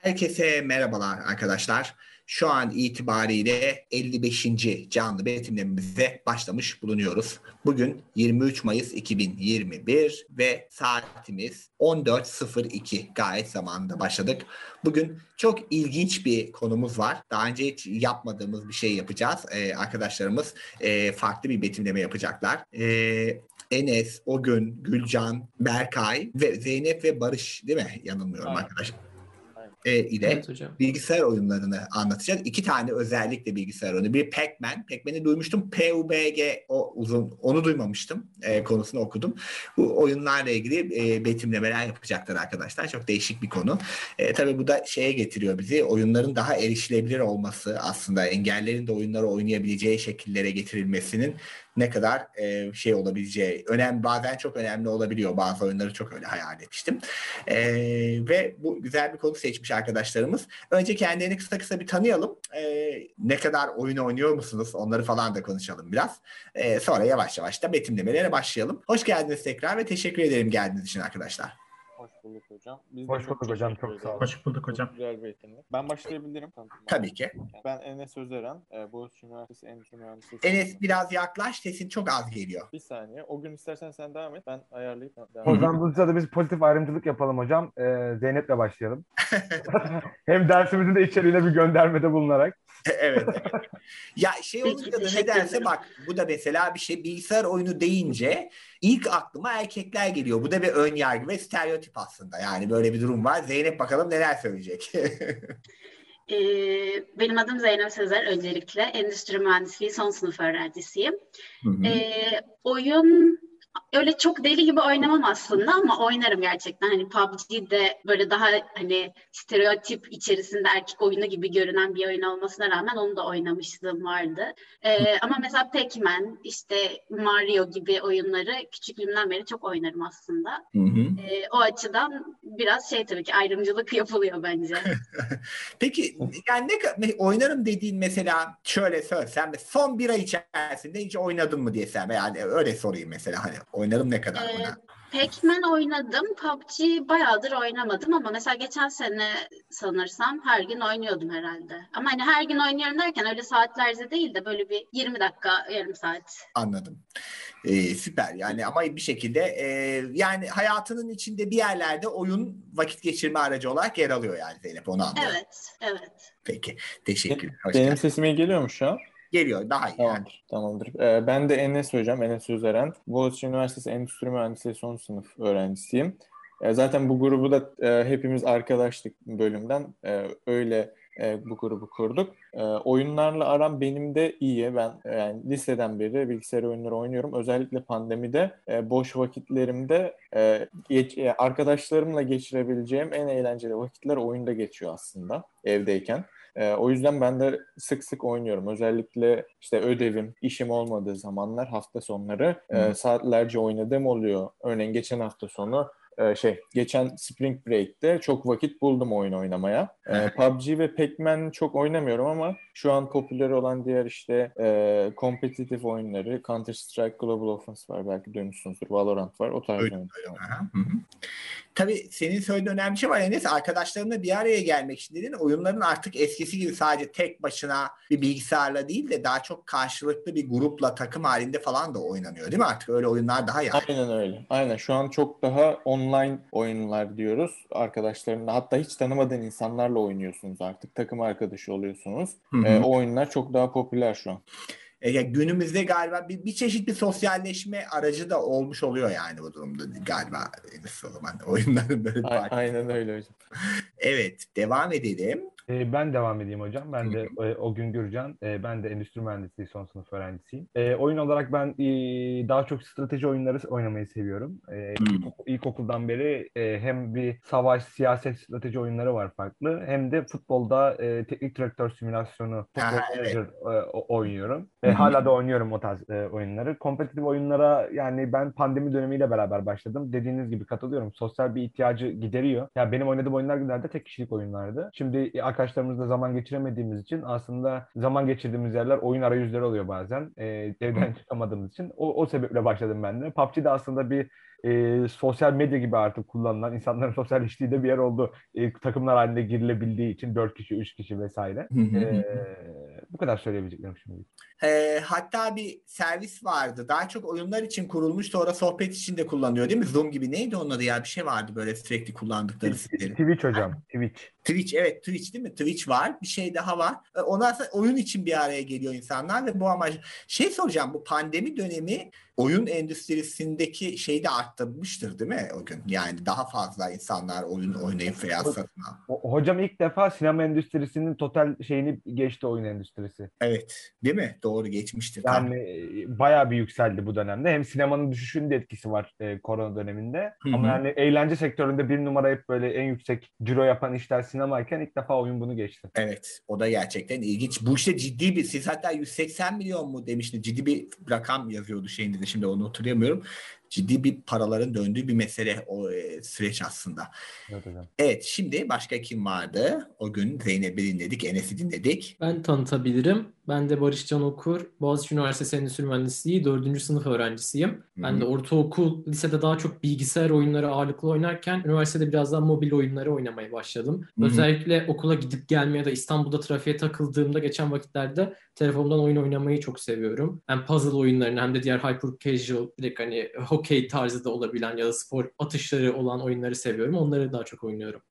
Herkese merhabalar arkadaşlar. Şu an itibariyle 55. canlı betimlememize başlamış bulunuyoruz. Bugün 23 Mayıs 2021 ve saatimiz 14.02. Gayet zamanında başladık. Bugün çok ilginç bir konumuz var. Daha önce hiç yapmadığımız bir şey yapacağız. Arkadaşlarımız farklı bir betimleme yapacaklar. Enes, Ogün, Gülcan, Berkay ve Zeynep ve Barış, değil mi? Yanılmıyorum Aynen. arkadaşlar. Aynen. ile Evet hocam. bilgisayar oyunlarını anlatacağız. İki tane özellikle bilgisayar oyunu. Bir Pac-Man. Pac-Man'i duymuştum. PUBG o uzun. Onu duymamıştım. Konusunu okudum. Bu oyunlarla ilgili betimlemeler yapacaklar arkadaşlar. Çok değişik bir konu. Tabii bu da şeye getiriyor bizi. Oyunların daha erişilebilir olması, aslında engellerin de oyunları oynayabileceği şekillere getirilmesinin ne kadar şey olabileceği bazen çok önemli olabiliyor. Bazı oyunları çok öyle hayal etmiştim. Ve bu güzel bir konu seçmiş arkadaşlarımız. Önce kendilerini kısa kısa bir tanıyalım. Ne kadar oyun oynuyor musunuz? Onları falan da konuşalım biraz. Sonra yavaş yavaş da betimlemelere başlayalım. Hoş geldiniz tekrar ve teşekkür ederim geldiğiniz için arkadaşlar. Hoş bulduk hocam. Biz Hoş bulduk hocam, çok sağ olun. Hoş bulduk hocam. Çok güzel bir etkinlik. Ben başlayabilirim. Tabii ki. Ben Enes Özeren, Boğaziçi Üniversitesi Endüstri Mühendisliği. Enes biraz yaklaş, sesin çok az geliyor. Bir saniye. O gün istersen sen devam et. Ben ayarlayıp devam O edeyim. zaman bu sırada biz pozitif ayrımcılık yapalım hocam. Zeynep'le başlayalım. Hem dersimizin de içeriğine bir göndermede bulunarak. Evet. Ya şey olunca da teşekkür nedense ederim. bak, bu da mesela bir şey, bilgisayar oyunu deyince ilk aklıma erkekler geliyor. Bu da bir ön yargı ve stereotip aslında. Yani böyle bir durum var. Zeynep bakalım neler söyleyecek. Benim adım Zeynep Sezer. Öncelikle Endüstri Mühendisliği son sınıf öğrencisiyim. Hı hı. Oyun öyle çok deli gibi oynamam aslında ama oynarım gerçekten. Hani PUBG'de böyle daha hani stereotip içerisinde erkek oyunu gibi görünen bir oyun olmasına rağmen onu da oynamışlığım vardı. Ama mesela Pac-Man, işte Mario gibi oyunları küçüklüğümden beri çok oynarım aslında. Hı hı. O açıdan biraz tabii ki ayrımcılık yapılıyor bence. Peki yani oynarım dediğin, mesela şöyle söylesem, son bir ay içerisinde hiç oynadın mı diyesem, yani öyle sorayım mesela, hani oynarım ne kadar oynar? Pac-Man oynadım. PUBG bayağıdır oynamadım ama mesela geçen sene sanırsam her gün oynuyordum herhalde. Ama hani her gün oynuyorum derken öyle saatlerce değil de böyle bir 20 dakika, yarım saat. Anladım. Süper yani, ama bir şekilde yani hayatının içinde bir yerlerde oyun vakit geçirme aracı olarak yer alıyor yani Zeynep, onu anlıyorum. Evet. Peki, teşekkür. Hoş Benim geldin. sesime geliyor mu şu an? Geliyor, daha iyi yani. Tamamdır. Ben de Enes hocam, Enes Özeren. Boğaziçi Üniversitesi Endüstri Mühendisliği son sınıf öğrencisiyim. Zaten bu grubu da hepimiz arkadaşlık bölümden. Öyle bu grubu kurduk. Oyunlarla aram benim de iyi. Ben yani liseden beri bilgisayar oyunları oynuyorum. Özellikle pandemide boş vakitlerimde arkadaşlarımla geçirebileceğim en eğlenceli vakitler oyunda geçiyor aslında evdeyken. O yüzden ben de sık sık oynuyorum. Özellikle işte ödevim, işim olmadığı zamanlar, hafta sonları saatlerce oynadığım oluyor. Örneğin geçen hafta sonu geçen Spring Break'te çok vakit buldum oyun oynamaya. PUBG ve Pac-Man çok oynamıyorum ama şu an popüler olan diğer işte kompetitif oyunları, Counter Strike Global Offensive var, belki duymuşsunuzdur. Valorant var. O tarz oyunlar. Tabii senin söylediğin önemli bir şey var. Enes, arkadaşlarınla bir araya gelmek için dedin. Oyunların artık eskisi gibi sadece tek başına bir bilgisayarla değil de daha çok karşılıklı bir grupla, takım halinde falan da oynanıyor değil mi? Artık öyle oyunlar daha yaygın. Aynen öyle. Aynen. Şu an çok daha online oyunlar diyoruz. Arkadaşlarınla, hatta hiç tanımadığın insanlarla oynuyorsunuz artık. Takım arkadaşı oluyorsunuz. O oyunlar çok daha popüler şu an. Günümüzde galiba bir çeşit bir sosyalleşme aracı da olmuş oluyor yani bu durumda galiba. O zaman oyunların böyle bir parçası. Aynen öyle hocam. Evet, devam edelim. Ben devam edeyim hocam. Ben de Ogün Gürcan. Ben de Endüstri Mühendisliği son sınıf öğrencisiyim. Oyun olarak ben daha çok strateji oyunları oynamayı seviyorum. İlkokuldan beri hem bir savaş, siyaset strateji oyunları var farklı. Hem de futbolda teknik direktör simülasyonu, futbol manager oynuyorum. Hala da oynuyorum o tarz oyunları. Kompetitif oyunlara yani ben pandemi dönemiyle beraber başladım. Dediğiniz gibi katılıyorum. Sosyal bir ihtiyacı gideriyor. Ya benim oynadığım oyunlar genelde tek kişilik oyunlardı. Şimdi arkadaşlarımızla zaman geçiremediğimiz için aslında zaman geçirdiğimiz yerler oyun arayüzleri oluyor bazen. Evden çıkamadığımız için. O sebeple başladım ben de. PUBG de aslında bir sosyal medya gibi artık kullanılan, insanların sosyalleştiği de bir yer oldu. Takımlar halinde girilebildiği için 4 kişi, 3 kişi vesaire. Bu kadar söyleyebileceklerim şimdi. Hatta bir servis vardı. Daha çok oyunlar için kurulmuş, sonra sohbet için de kullanıyor değil mi? Zoom gibi, neydi onun adı ya? Bir şey vardı böyle sürekli kullandıkları siteleri. Twitch hocam. Twitch, evet, Twitch değil mi? Twitch var. Bir şey daha var. Ondan sonra oyun için bir araya geliyor insanlar ve bu amaç. Şey soracağım, bu pandemi dönemi oyun endüstrisindeki şeyi de arttırmıştır değil mi o gün? Yani daha fazla insanlar oyun oynayıp veya satın al. Hocam ilk defa sinema endüstrisinin total şeyini geçti oyun endüstrisi. Evet, değil mi? Doğru, geçmiştir. Yani bayağı bir yükseldi bu dönemde. Hem sinemanın düşüşünün de etkisi var korona döneminde. Ama yani eğlence sektöründe bir numara hep böyle en yüksek ciro yapan işler sinemayken ilk defa oyun bunu geçti. Evet, o da gerçekten ilginç. Bu işte ciddi bir, siz hatta 180 milyon mu demiştiniz, ciddi bir rakam yazıyordu şeyinde de, şimdi onu hatırlayamıyorum. Ciddi bir paraların döndüğü bir mesele o süreç aslında. Evet hocam. Evet, şimdi başka kim vardı? O gün Zeynep'i dinledik, Enes'i dinledik. Ben tanıtabilirim. Ben de Barış Can Okur, Boğaziçi Üniversitesi Endüstri Mühendisliği 4. sınıf öğrencisiyim. Ben de ortaokul, lisede daha çok bilgisayar oyunları ağırlıklı oynarken üniversitede biraz daha mobil oyunları oynamaya başladım. Özellikle okula gidip gelmeye ya da İstanbul'da trafiğe takıldığımda geçen vakitlerde telefonumdan oyun oynamayı çok seviyorum. Hem puzzle oyunlarını hem de diğer hyper casual, direkt hani hokey tarzı da olabilen ya da spor atışları olan oyunları seviyorum. Onları daha çok oynuyorum.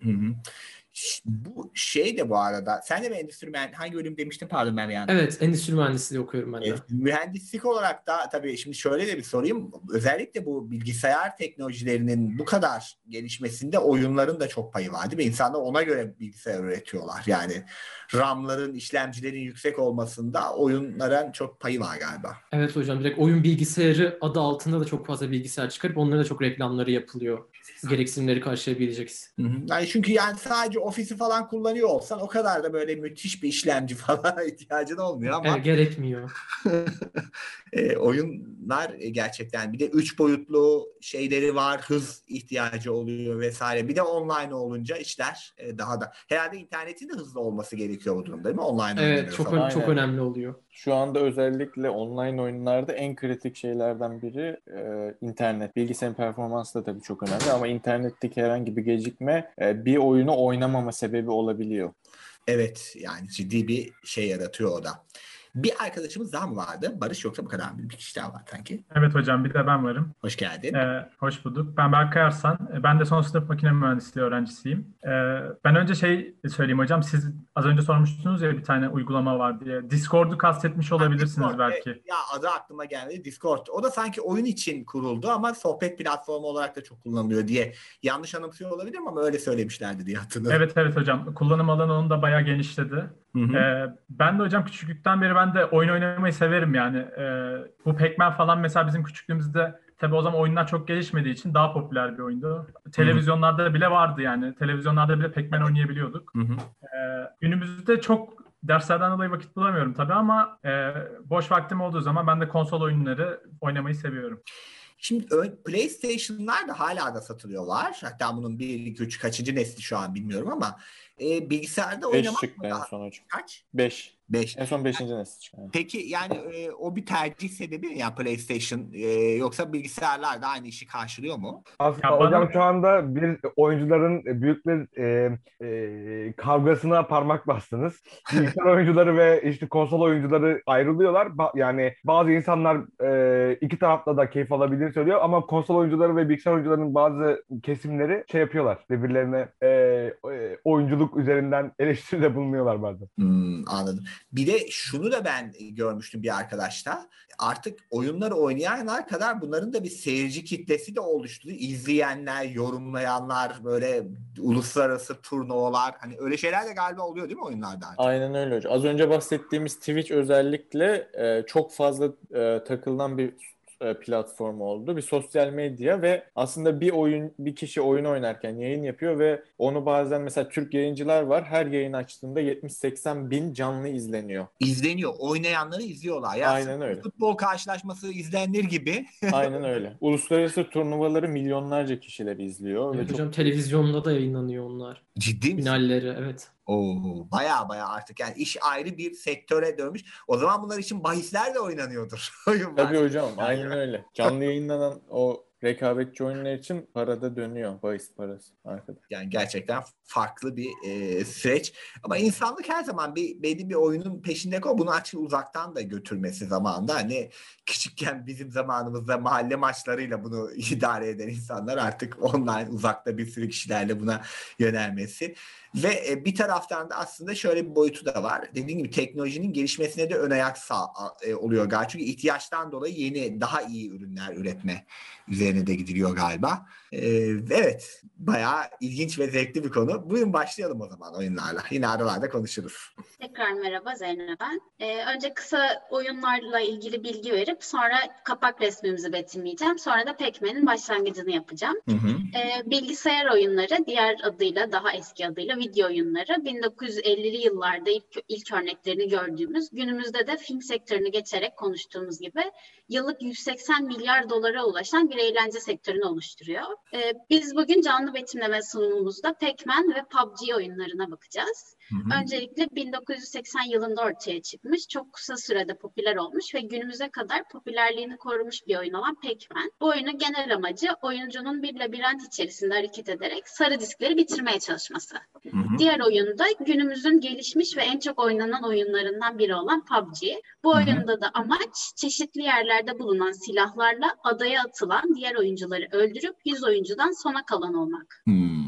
Bu şey de bu arada, sen de mi endüstri mühendisliği, hangi bölüm demiştin, pardon ben yani. Evet, endüstri mühendisliği okuyorum ben de. Mühendislik olarak da tabii şimdi şöyle de bir sorayım, özellikle bu bilgisayar teknolojilerinin bu kadar gelişmesinde oyunların da çok payı var değil mi? İnsanlar ona göre bilgisayar üretiyorlar, yani RAM'ların, işlemcilerin yüksek olmasında oyunların çok payı var galiba. Evet hocam, direkt oyun bilgisayarı adı altında da çok fazla bilgisayar çıkarıp onlara da çok reklamları yapılıyor. Gereksinimleri karşılayabileceğiz. Yani çünkü yani sadece ofisi falan kullanıyor olsan o kadar da böyle müthiş bir işlemci falan ihtiyacın olmuyor ama gerekmiyor. oyunlar gerçekten bir de 3 boyutlu şeyleri var, hız ihtiyacı oluyor vesaire. Bir de online olunca işler daha da, herhalde internetin de hızlı olması gerekiyor bu durumda değil mi? Online Evet, çok önemli oluyor. Şu anda özellikle online oyunlarda en kritik şeylerden biri internet. Bilgisayarın performansı da tabii çok önemli ama internetteki herhangi bir gecikme bir oyunu oynamama sebebi olabiliyor. Evet, yani ciddi bir şey yaratıyor o da. Bir arkadaşımız daha mı vardı? Barış, yoksa bu kadar mı? Bir kişi daha var sanki. Evet hocam, bir de ben varım. Hoş geldin. Hoş bulduk. Ben Berkay Arslan. Ben de son sınıf makine mühendisliği öğrencisiyim. Ben önce söyleyeyim hocam. Siz az önce sormuştunuz ya bir tane uygulama var diye. Discord'u kastetmiş olabilirsiniz Discord, belki. Ya adı aklıma gelmedi. Discord. O da sanki oyun için kuruldu ama sohbet platformu olarak da çok kullanılıyor diye yanlış anımsıyor olabilirim ama öyle söylemişlerdi diye hatırlıyorum. Evet hocam. Kullanım alanı onun da bayağı genişledi. Ben de hocam küçüklükten beri ben de oyun oynamayı severim yani. Bu Pac-Man falan mesela bizim küçüklüğümüzde tabii o zaman oyunlar çok gelişmediği için daha popüler bir oyundu. Televizyonlarda bile vardı yani. Televizyonlarda bile Pac-Man oynayabiliyorduk. Günümüzde çok derslerden dolayı vakit bulamıyorum tabii ama boş vaktim olduğu zaman ben de konsol oyunları oynamayı seviyorum. Şimdi PlayStation'lar da hala da satılıyorlar. Hatta bunun 1, 2, 3 kaçıncı nesli şu an bilmiyorum ama bilgisayarda 5 oynamak çıktı en son hocam. Kaç? 5. 5. En son 5. nesil çıktı. Peki yani o bir tercih sebebi mi ya PlayStation, yoksa bilgisayarlar da aynı işi karşılıyor mu? Aslında Ya hocam bana- şu anda bir oyuncuların büyük bir kavgasına parmak bastınız. Bilgisayar oyuncuları ve işte konsol oyuncuları ayrılıyorlar. Yani bazı insanlar iki tarafta da keyif alabildiğini söylüyor ama konsol oyuncuları ve bilgisayar oyuncularının bazı kesimleri şey yapıyorlar. Birbirlerine oyunculuk üzerinden eleştiride bulunuyorlar bazen. Anladım. Bir de şunu da ben görmüştüm bir arkadaşta. Artık oyunları oynayanlar kadar bunların da bir seyirci kitlesi de oluştu. İzleyenler, yorumlayanlar, böyle uluslararası turnuvalar, hani öyle şeyler de galiba oluyor değil mi oyunlarda artık? Aynen öyle hocam. Az önce bahsettiğimiz Twitch özellikle çok fazla takılan bir platform oldu. Bir sosyal medya ve aslında bir kişi oyun oynarken yayın yapıyor ve onu bazen mesela Türk yayıncılar var. Her yayın açtığında 70-80 bin canlı izleniyor. İzleniyor. Oynayanları izliyorlar. Ya Aynen öyle. futbol karşılaşması izlenir gibi. Aynen öyle. Uluslararası turnuvaları milyonlarca kişiler izliyor. Evet ve hocam, televizyonda da yayınlanıyor onlar. Ciddi misin? Finalleri, evet. Baya artık yani iş ayrı bir sektöre dönmüş. O zaman bunlar için bahisler de oynanıyordur. Tabii hocam, aynen öyle. Canlı yayınlanan o rekabetçi oyunlar için parada dönüyor. Bahis parası arkada. Yani gerçekten farklı bir süreç. Ama insanlık her zaman belli bir oyunun peşinde koy. Bunu açık uzaktan da götürmesi zamanında. Hani küçükken bizim zamanımızda mahalle maçlarıyla bunu idare eden insanlar artık online uzakta bir sürü kişilerle buna yönelmesi. Ve bir taraftan da aslında şöyle bir boyutu da var. Dediğim gibi teknolojinin gelişmesine de ön ayak oluyor galiba. Çünkü ihtiyaçtan dolayı yeni daha iyi ürünler üretme üzerine de gidiliyor galiba. Evet, bayağı ilginç ve zevkli bir konu. Buyurun başlayalım o zaman oyunlarla. Yine aralarda konuşuruz. Tekrar merhaba, Zeynep ben. Önce kısa oyunlarla ilgili bilgi verip sonra kapak resmimizi betimleyeceğim. Sonra da Pac-Man'in başlangıcını yapacağım. Bilgisayar oyunları, diğer adıyla, daha eski adıyla video oyunları. 1950'li yıllarda ilk örneklerini gördüğümüz, günümüzde de film sektörünü geçerek konuştuğumuz gibi yıllık 180 milyar dolara ulaşan bir eğlence sektörünü oluşturuyor. Biz bugün canlı betimleme sunumumuzda Pac-Man ve PUBG oyunlarına bakacağız. Öncelikle 1980 yılında ortaya çıkmış, çok kısa sürede popüler olmuş ve günümüze kadar popülerliğini korumuş bir oyun olan Pac-Man. Bu oyunun genel amacı oyuncunun bir labirent içerisinde hareket ederek sarı diskleri bitirmeye çalışması. Diğer oyunda günümüzün gelişmiş ve en çok oynanan oyunlarından biri olan PUBG. Bu oyunda da amaç çeşitli yerlerde bulunan silahlarla adaya atılan diğer oyuncuları öldürüp 100 oyuncudan sona kalan olmak.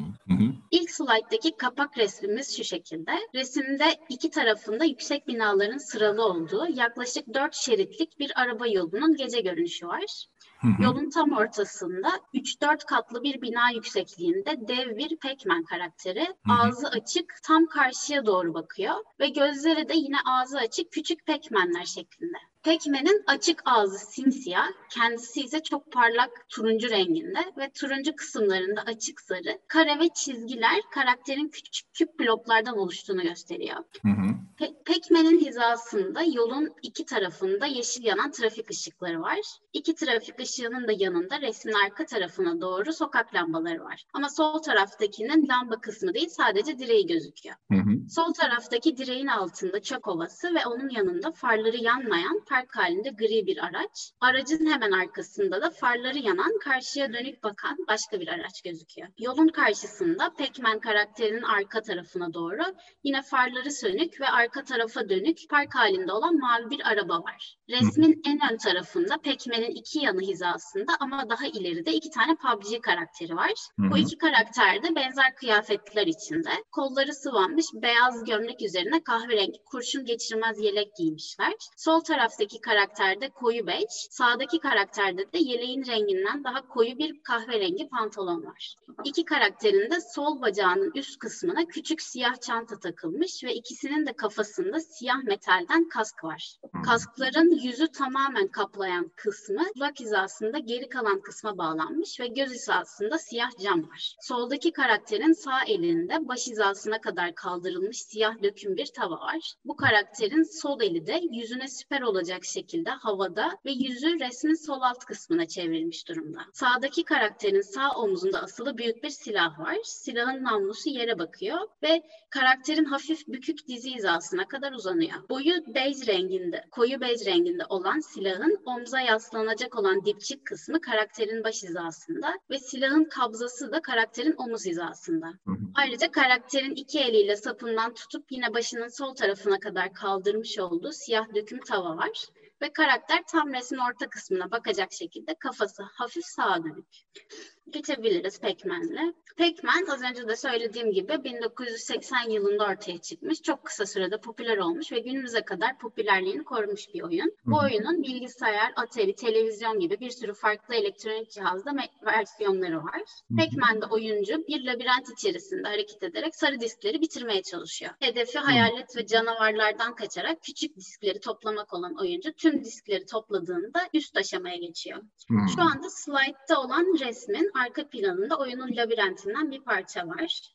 İlk slayttaki kapak resmimiz şu şekilde. Resimde iki tarafında yüksek binaların sıralı olduğu yaklaşık 4 şeritlik bir araba yolunun gece görünüşü var. Yolun tam ortasında 3-4 katlı bir bina yüksekliğinde dev bir Pac-Man karakteri. Ağzı açık tam karşıya doğru bakıyor ve gözleri de yine ağzı açık küçük Pac-Man'ler şeklinde. Pac-Man'in açık ağzı simsiyah, kendisi ise çok parlak turuncu renginde ve turuncu kısımlarında açık sarı, kare ve çizgiler karakterin küçük küp bloklardan oluştuğunu gösteriyor. Pac-Man'in hizasında yolun iki tarafında yeşil yanan trafik ışıkları var. İki trafik ışığının da yanında resmin arka tarafına doğru sokak lambaları var. Ama sol taraftakinin lamba kısmı değil, sadece direği gözüküyor. Sol taraftaki direğin altında çöp ovası ve onun yanında farları yanmayan park halinde gri bir araç. Aracın hemen arkasında da farları yanan, karşıya dönük bakan başka bir araç gözüküyor. Yolun karşısında Pac-Man karakterinin arka tarafına doğru yine farları sönük ve arka tarafa dönük park halinde olan mavi bir araba var. Resmin en ön tarafında Pac-Man'in iki yanı hizasında ama daha ileride iki tane PUBG karakteri var. Bu iki karakter de benzer kıyafetler içinde. Kolları sıvanmış beyaz gömlek üzerine kahverengi kurşun geçirmez yelek giymişler. Sol taraftaki karakterde koyu bej, sağdaki karakterde de yeleğin renginden daha koyu bir kahverengi pantolon var. İki karakterin de sol bacağının üst kısmına küçük siyah çanta takılmış ve ikisinin de kafasında siyah metalden kask var. Kaskların yüzü tamamen kaplayan kısmı kulak hizasında geri kalan kısma bağlanmış ve göz hizasında siyah cam var. Soldaki karakterin sağ elinde baş hizasına kadar kaldırılmış siyah döküm bir tava var. Bu karakterin sol eli de yüzüne siper olacak şekilde havada ve yüzü resmin sol alt kısmına çevrilmiş durumda. Sağdaki karakterin sağ omzunda asılı büyük bir silah var. Silahın namlusu yere bakıyor ve karakterin hafif bükük dizi hizasına kadar uzanıyor. Boyu bej renginde, koyu bej renginde olan silahın omza yaslanacak olan dipçik kısmı karakterin baş hizasında ve silahın kabzası da karakterin omuz hizasında. Ayrıca karakterin iki eliyle sapından tutup yine başının sol tarafına kadar kaldırmış olduğu siyah döküm tava var. Ve karakter tam resmin orta kısmına bakacak şekilde kafası hafif sağa dönük. Geçebiliriz Pac-Man'le. Pac-Man az önce de söylediğim gibi 1980 yılında ortaya çıkmış. Çok kısa sürede popüler olmuş ve günümüze kadar popülerliğini korumuş bir oyun. Bu oyunun bilgisayar, Atari, televizyon gibi bir sürü farklı elektronik cihazda versiyonları var. Pac-Man'de oyuncu bir labirent içerisinde hareket ederek sarı diskleri bitirmeye çalışıyor. Hedefi hayalet ve canavarlardan kaçarak küçük diskleri toplamak olan oyuncu tüm diskleri topladığında üst aşamaya geçiyor. Şu anda slide'da olan resmin arka planında oyunun labirentinden bir parça var.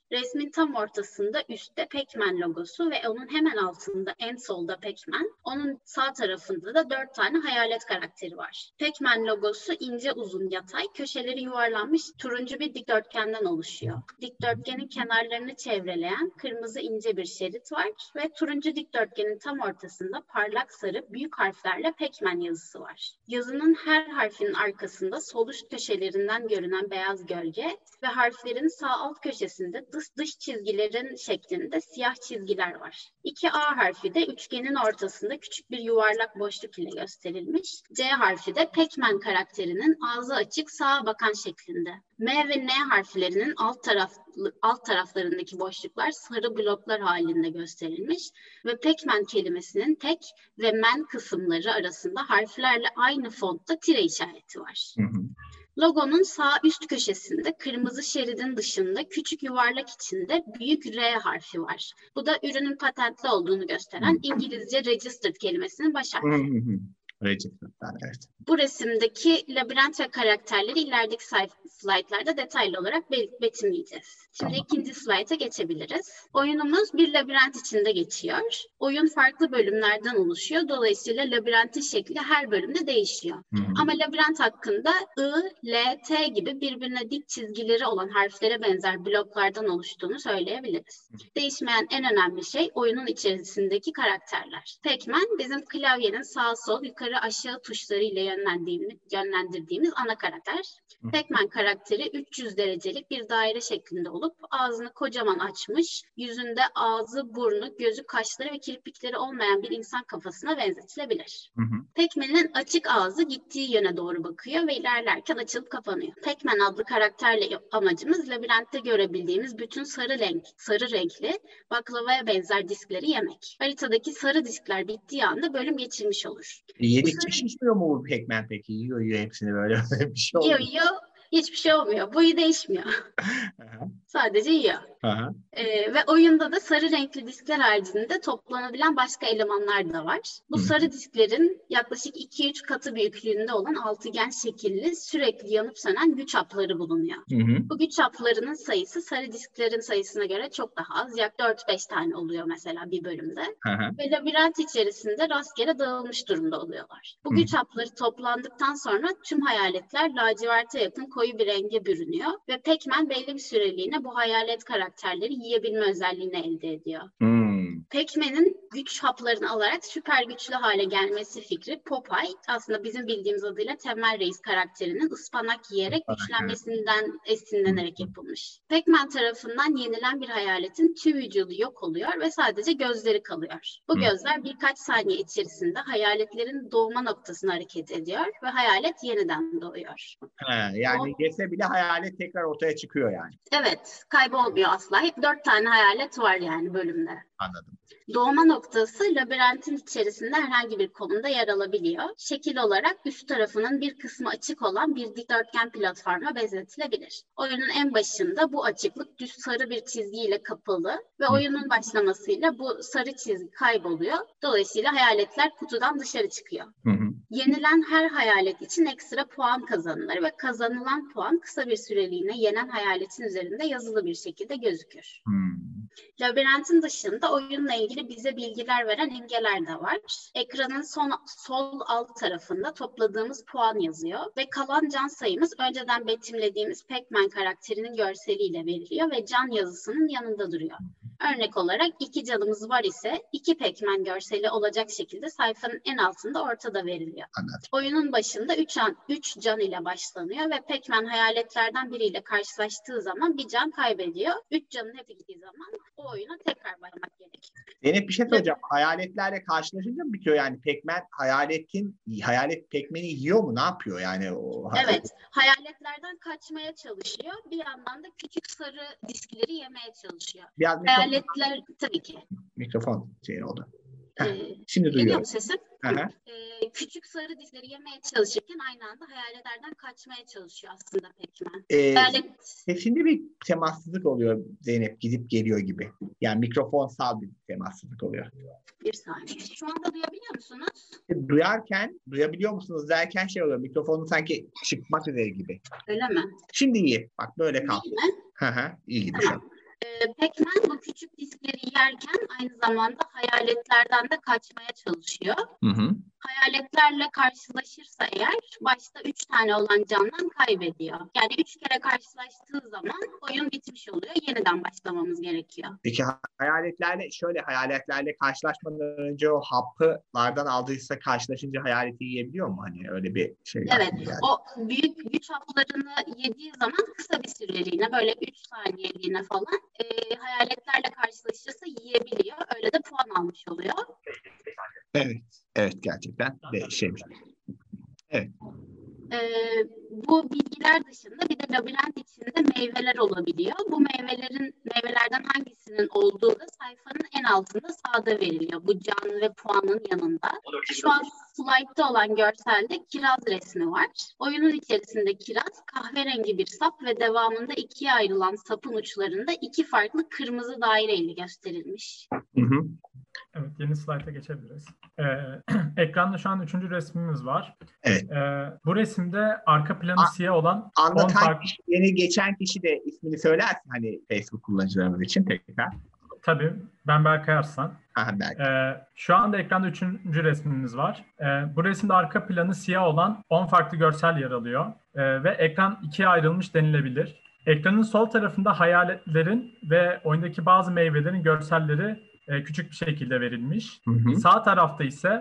Resmin tam ortasında üstte Pac-Man logosu ve onun hemen altında en solda Pac-Man. Onun sağ tarafında da 4 tane hayalet karakteri var. Pac-Man logosu ince uzun yatay, köşeleri yuvarlanmış turuncu bir dikdörtgenden oluşuyor. Dikdörtgenin kenarlarını çevreleyen kırmızı ince bir şerit var ve turuncu dikdörtgenin tam ortasında parlak sarı büyük harflerle Pac-Man yazısı var. Yazının her harfinin arkasında sol üst köşelerinden görünen beyaz gölge ve harflerin sağ alt köşesinde dış çizgilerin şeklinde siyah çizgiler var. 2 A harfi de üçgenin ortasında küçük bir yuvarlak boşluk ile gösterilmiş. C harfi de Pac-Man karakterinin ağzı açık sağa bakan şeklinde. M ve N harflerinin alt taraflarındaki boşluklar sarı bloklar halinde gösterilmiş ve Pac-Man kelimesinin tek ve men kısımları arasında harflerle aynı fontta tire işareti var. Logonun sağ üst köşesinde kırmızı şeridin dışında küçük yuvarlak içinde büyük R harfi var. Bu da ürünün patentli olduğunu gösteren İngilizce registered kelimesinin baş harfi. Evet. Bu resimdeki labirent ve karakterleri ilerideki slaytlarda detaylı olarak betimleyeceğiz. Şimdi ikinci slayta geçebiliriz. Oyunumuz bir labirent içinde geçiyor. Oyun farklı bölümlerden oluşuyor. Dolayısıyla labirentin şekli her bölümde değişiyor. Ama labirent hakkında I, L, T gibi birbirine dik çizgileri olan harflere benzer bloklardan oluştuğunu söyleyebiliriz. Değişmeyen en önemli şey oyunun içerisindeki karakterler. Pac-Man bizim klavyenin sağ sol yukarı aşağı tuşlarıyla yönlendirdiğimiz ana karakter. Pac-Man karakteri 300 derecelik bir daire şeklinde olup ağzını kocaman açmış, yüzünde ağzı, burnu, gözü, kaşları ve kirpikleri olmayan bir insan kafasına benzetilebilir. Pac-Man'in açık ağzı gittiği yöne doğru bakıyor ve ilerlerken açılıp kapanıyor. Pac-Man adlı karakterle amacımız labirentte görebildiğimiz bütün sarı renkli baklavaya benzer diskleri yemek. Haritadaki sarı diskler bittiği anda bölüm geçilmiş olur. Yedikçe şişmiyor mu bu Pac-Man peki? Yiyor hepsini böyle bir şey oluyor. Yiyor. Hiçbir şey olmuyor. Boyu değişmiyor. Sadece yiyor. Ve oyunda da sarı renkli diskler haricinde toplanabilen başka elemanlar da var. Bu sarı disklerin yaklaşık 2-3 katı büyüklüğünde olan altıgen şekilli sürekli yanıp sönen güç hapları bulunuyor. Bu güç haplarının sayısı sarı disklerin sayısına göre çok daha az. Yak 4-5 tane oluyor mesela bir bölümde. Ve labirent içerisinde rastgele dağılmış durumda oluyorlar. Bu güç hapları toplandıktan sonra tüm hayaletler laciverte yakın koyu bir renge bürünüyor ve Pac-Man belli bir süreliğine bu hayalet karakterleri yiyebilme özelliğini elde ediyor. Pac-Man'in güç haplarını alarak süper güçlü hale gelmesi fikri Popeye, aslında bizim bildiğimiz adıyla Temel Reis karakterinin ıspanak yiyerek güçlenmesinden esinlenerek yapılmış. Pac-Man tarafından yenilen bir hayaletin tüm vücudu yok oluyor ve sadece gözleri kalıyor. Bu gözler birkaç saniye içerisinde hayaletlerin doğma noktasına hareket ediyor ve hayalet yeniden doğuyor. Yani yese bile hayalet tekrar ortaya çıkıyor yani. Evet, kaybolmuyor asla. Hep 4 tane hayalet var yani bölümde. Anladım. Doğma noktası labirentin içerisinde herhangi bir konumda yer alabiliyor. Şekil olarak üst tarafının bir kısmı açık olan bir dikdörtgen platforma benzetilebilir. Oyunun en başında bu açıklık düz sarı bir çizgiyle kapalı ve oyunun başlamasıyla bu sarı çizgi kayboluyor. Dolayısıyla hayaletler kutudan dışarı çıkıyor. Yenilen her hayalet için ekstra puan kazanılır ve kazanılan puan kısa bir süreliğine yenen hayaletin üzerinde yazılı bir şekilde gözükür. Labirentin dışında oyunla ilgili bize bilgiler veren imgeler de var. Ekranın sol alt tarafında topladığımız puan yazıyor ve kalan can sayımız önceden betimlediğimiz Pac-Man karakterinin görseliyle veriliyor ve can yazısının yanında duruyor. Örnek olarak 2 canımız var ise 2 Pac-Man görseli olacak şekilde sayfanın en altında ortada veriliyor. Anladım. Oyunun başında 3 can ile başlanıyor ve Pac-Man hayaletlerden biriyle karşılaştığı zaman bir can kaybediyor. 3 canın hepsi gittiği zaman o oyuna tekrar başlamak gerekiyor. Zeynep bir şey soracağım. Hayaletlerle karşılaşınca mı bitiyor yani? Pac-Man hayalet Pac-Man'i yiyor mu? Ne yapıyor yani? Evet. Hayaletlerden kaçmaya çalışıyor. Bir yandan da küçük sarı diskleri yemeye çalışıyor. Biraz hayaletler tabii ki. Mikrofon oldu. Şimdi duyuyorum. Geliyor mu sesim? Küçük sarı diskleri yemeye çalışırken aynı anda hayaletlerden kaçmaya çalışıyor aslında Pac-Man. Sesinde bir temassızlık oluyor Zeynep, gidip geliyor gibi. Yani mikrofonsal bir temassızlık oluyor. Bir saniye. Şu anda duyabiliyor musunuz? Duyabiliyor musunuz derken şey oluyor. Mikrofonu sanki çıkmak üzere gibi. Öyle mi? Şimdi iyi. Bak böyle kal. İyi mi? İyi gibi Tamam. Pac-Man bu küçük diskleri yerken aynı zamanda hayaletlerden de kaçmaya çalışıyor. Hı hı. Hayaletlerle karşılaşırsa eğer başta 3 tane olan candan kaybediyor. Yani 3 kere karşılaştığı zaman oyun bitmiş oluyor. Yeniden başlamamız gerekiyor. Peki hayaletlerle karşılaşmadan önce o haplardan aldıysa karşılaşınca hayaleti yiyebiliyor mu? Hani öyle bir şey var Evet, mı yani? o büyük güç haplarını yediği zaman kısa bir süreliğine, böyle 3 saniyeliğine falan hayaletlerle karşılaşırsa yiyebiliyor. Öyle de puan almış oluyor. Evet gerçekten de şeymiş. Evet. Bu bilgiler dışında bir de labirent içinde meyveler olabiliyor. Bu meyvelerden hangisinin olduğu da sayfanın en altında sağda veriliyor. Bu can ve puanın yanında. Şu an slaytta olan görselde kiraz resmi var. Oyunun içerisinde kiraz kahverengi bir sap ve devamında ikiye ayrılan sapın uçlarında 2 farklı kırmızı daireyle gösterilmiş. Hı hı. Evet, yeni slayta geçebiliriz. Ekranda şu an 3. resmimiz var. Evet. Bu resimde arka planı siyah olan 10 Anlatan farklı... kişi, yeni geçen kişi de ismini söylersin hani Facebook kullanıcılarımız için tekrar. Tabii, ben Berkay Arslan. Berkay. Şu anda ekranda 3. resmimiz var. Bu resimde arka planı siyah olan 10 farklı görsel yer alıyor. Ve ekran ikiye ayrılmış denilebilir. Ekranın sol tarafında hayaletlerin ve oyundaki bazı meyvelerin görselleri küçük bir şekilde verilmiş. Hı hı. Sağ tarafta ise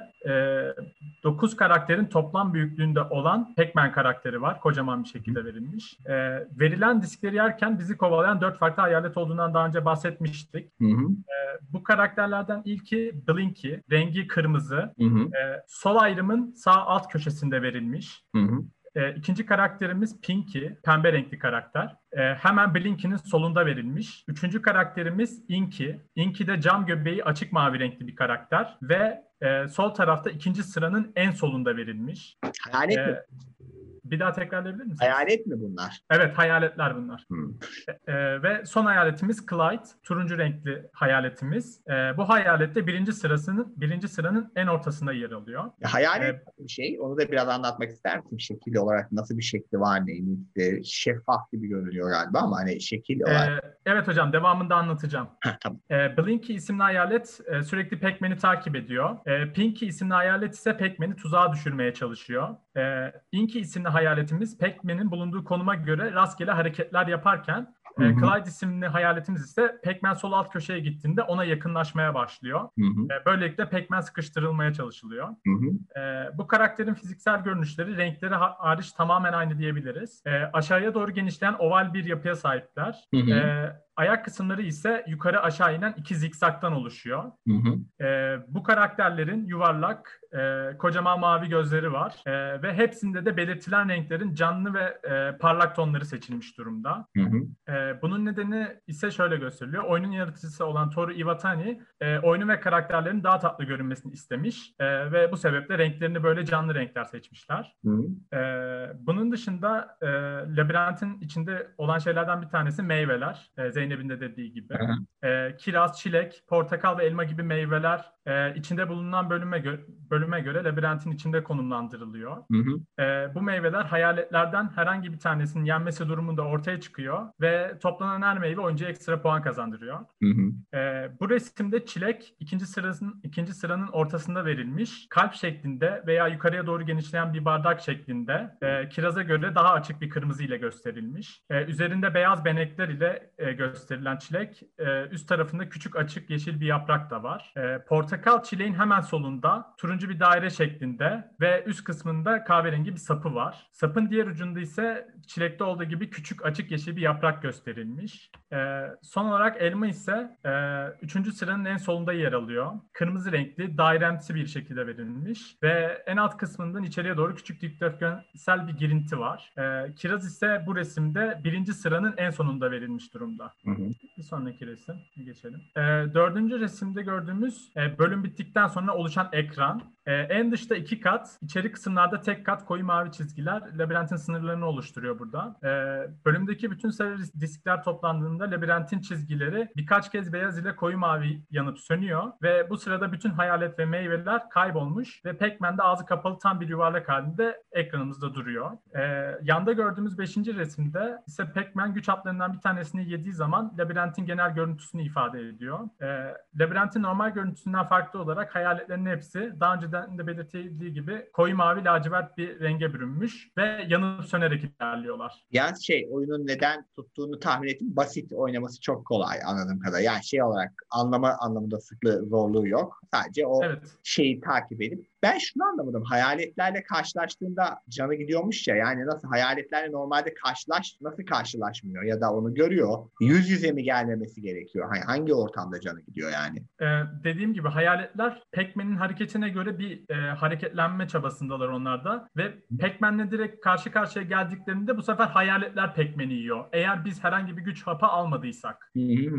9 karakterin toplam büyüklüğünde olan Pac-Man karakteri var. Kocaman bir şekilde verilmiş. Verilen diskleri yerken bizi kovalayan 4 farklı hayalet olduğundan daha önce bahsetmiştik. Hı hı. Bu karakterlerden ilki Blinky, rengi kırmızı. Hı hı. Sol ayrımın sağ alt köşesinde verilmiş. Hı hı. İkinci karakterimiz Pinky, pembe renkli karakter. Hemen Blinky'nin solunda verilmiş. Üçüncü karakterimiz Inky. Inky de cam göbeği açık mavi renkli bir karakter. Ve sol tarafta ikinci sıranın en solunda verilmiş. Hayalet mi? Bir daha tekrarlayabilir misiniz? Hayalet mi bunlar? Evet, hayaletler bunlar. Hmm. Ve son hayaletimiz Clyde, turuncu renkli hayaletimiz. Bu hayalette birinci sıranın en ortasında yer alıyor. Hayalet bir şey. Onu da biraz anlatmak ister misin? Şekil olarak nasıl bir şekli var, neymiş? Şeffaf gibi görünüyor galiba ama hani şekil olarak. Evet hocam, devamında anlatacağım. Tamam. Blinky isimli hayalet sürekli Pac-Man'i takip ediyor. Pinky isimli hayalet ise Pac-Man'i tuzağa düşürmeye çalışıyor. Inky isimli hayaletimiz Pac-Man'in bulunduğu konuma göre rastgele hareketler yaparken Clyde isimli hayaletimiz ise Pac-Man sol alt köşeye gittiğinde ona yakınlaşmaya başlıyor. Böylelikle Pac-Man sıkıştırılmaya çalışılıyor. Bu karakterin fiziksel görünüşleri renkleri hariç tamamen aynı diyebiliriz. Aşağıya doğru genişleyen oval bir yapıya sahipler. Ayak kısımları ise yukarı aşağı inen 2 zikzaktan oluşuyor. Bu karakterlerin yuvarlak, kocaman mavi gözleri var. Ve hepsinde de belirtilen renklerin canlı ve parlak tonları seçilmiş durumda. Bunun nedeni ise şöyle gösteriliyor. Oyunun yaratıcısı olan Toru Iwatani, oyunu ve karakterlerin daha tatlı görünmesini istemiş. Ve bu sebeple renklerini böyle canlı renkler seçmişler. Bunun dışında labirentin içinde olan şeylerden bir tanesi meyveler. Zeynep'in de dediği gibi. Kiraz, çilek, portakal ve elma gibi meyveler içinde bulunan bölüme göre labirentin içinde konumlandırılıyor. Bu meyveler hayaletlerden herhangi bir tanesinin yenmesi durumunda ortaya çıkıyor ve toplanan her meyve oyuncuya ekstra puan kazandırıyor. Bu resimde çilek ikinci sıranın ortasında verilmiş. Kalp şeklinde veya yukarıya doğru genişleyen bir bardak şeklinde, kiraza göre daha açık bir kırmızı ile gösterilmiş. Üzerinde beyaz benekler ile gösterilen çilek, üst tarafında küçük açık yeşil bir yaprak da var. Portakal çileğin hemen solunda turuncu bir daire şeklinde ve üst kısmında kahverengi bir sapı var. Sapın diğer ucunda ise çilekte olduğu gibi küçük açık yeşil bir yaprak gösterilmiş. Son olarak elma ise 3. sıranın en solunda yer alıyor. Kırmızı renkli, dairemsi bir şekilde verilmiş ve en alt kısmından içeriye doğru küçük dikdörtgensel bir girinti var. Kiraz ise bu resimde 1. sıranın en sonunda verilmiş durumda. Bir sonraki resim geçelim. 4. resimde gördüğümüz bölüm bittikten sonra oluşan ekran. En dışta 2 kat, içeri kısımlarda tek kat koyu mavi çizgiler labirentin sınırlarını oluşturuyor burada. Bölümdeki bütün sarı diskler toplandığında labirentin çizgileri birkaç kez beyaz ile koyu mavi yanıp sönüyor ve bu sırada bütün hayalet ve meyveler kaybolmuş ve Pac-Man de ağzı kapalı tam bir yuvarlak halinde ekranımızda duruyor. Yanda gördüğümüz 5. resimde ise Pac-Man güç haplarından bir tanesini yediği zaman labirentin genel görüntüsünü ifade ediyor. Labirentin normal görüntüsünden farklı olarak hayaletlerin hepsi daha önceden de belirtildiği gibi koyu mavi lacivert bir renge bürünmüş ve yanıp sönerek ilerliyorlar. Yani oyunun neden tuttuğunu tahmin ettim. Basit, oynaması çok kolay anladığım kadar. Yani olarak anlamında zorluğu yok. Sadece o şeyi takip edip. Ben şunu anlamadım. Hayaletlerle karşılaştığında canı gidiyormuş ya. Yani nasıl hayaletlerle normalde nasıl karşılaşmıyor ya da onu görüyor. Yüz yüze mi gelmemesi gerekiyor? Hangi ortamda canı gidiyor yani? Dediğim gibi hayaletler Pac-Man'in hareketine göre bir hareketlenme çabasındalar onlar da. Ve Pac-Man'le direkt karşı karşıya geldiklerinde bu sefer hayaletler Pac-Man'i yiyor. Eğer biz herhangi bir güç hapı almadıysak.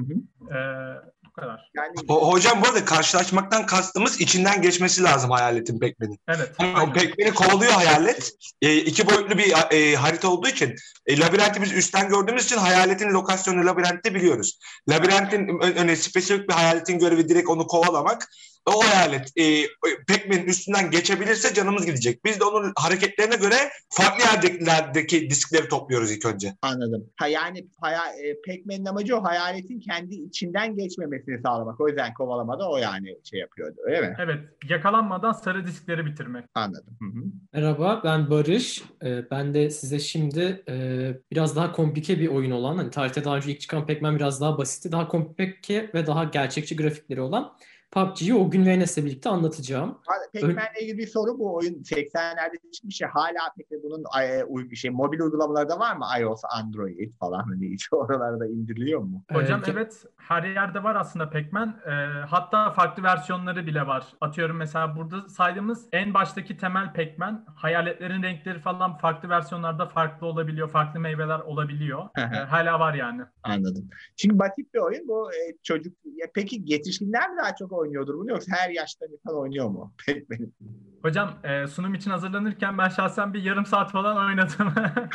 Bu kadar. Yani... Hocam bu arada karşılaşmaktan kastımız içinden geçmesi lazım hayaletin Pac-Man'in. Evet. Yani Pac-Man'i kovalıyor hayalet. 2 boyutlu bir harita olduğu için labirenti biz üstten gördüğümüz için hayaletin lokasyonu labirentte biliyoruz. Labirentin spesifik bir hayaletin görevi direkt onu kovalamak. O hayalet Pac-Man'in üstünden geçebilirse canımız gidecek. Biz de onun hareketlerine göre farklı yerlerdeki diskleri topluyoruz ilk önce. Anladım. Pac-Man'in amacı o hayaletin kendi içinden geçmemesini sağlamak. O yüzden kovalamada o yani yapıyordu. Öyle mi? Evet. Yakalanmadan sarı diskleri bitirmek. Anladım. Hı-hı. Merhaba, ben Barış. Ben de size şimdi biraz daha komplike bir oyun olan, tarihte daha önce ilk çıkan Pac-Man biraz daha basitti, daha komplike ve daha gerçekçi grafikleri olan PUBG'yi o gün ve Enes'le birlikte anlatacağım. Pac-Man'le ilgili bir soru, bu oyun 80'lerde çıkmış ya, hala peki bunun mobil uygulamalarda var mı? iOS, Android falan, hiç oralarda indiriliyor mu? Hocam evet, her yerde var aslında Pac-Man. Hatta farklı versiyonları bile var. Atıyorum mesela burada saydığımız en baştaki temel Pac-Man, hayaletlerin renkleri falan farklı versiyonlarda farklı olabiliyor. Farklı meyveler olabiliyor. Hala var yani. Anladım. Şimdi basit bir oyun bu, çocuk. Peki yetişkinler mi daha çok oynuyordur bunu, yoksa her yaşta insan oynuyor mu? Hocam sunum için hazırlanırken ben şahsen bir yarım saat falan oynadım.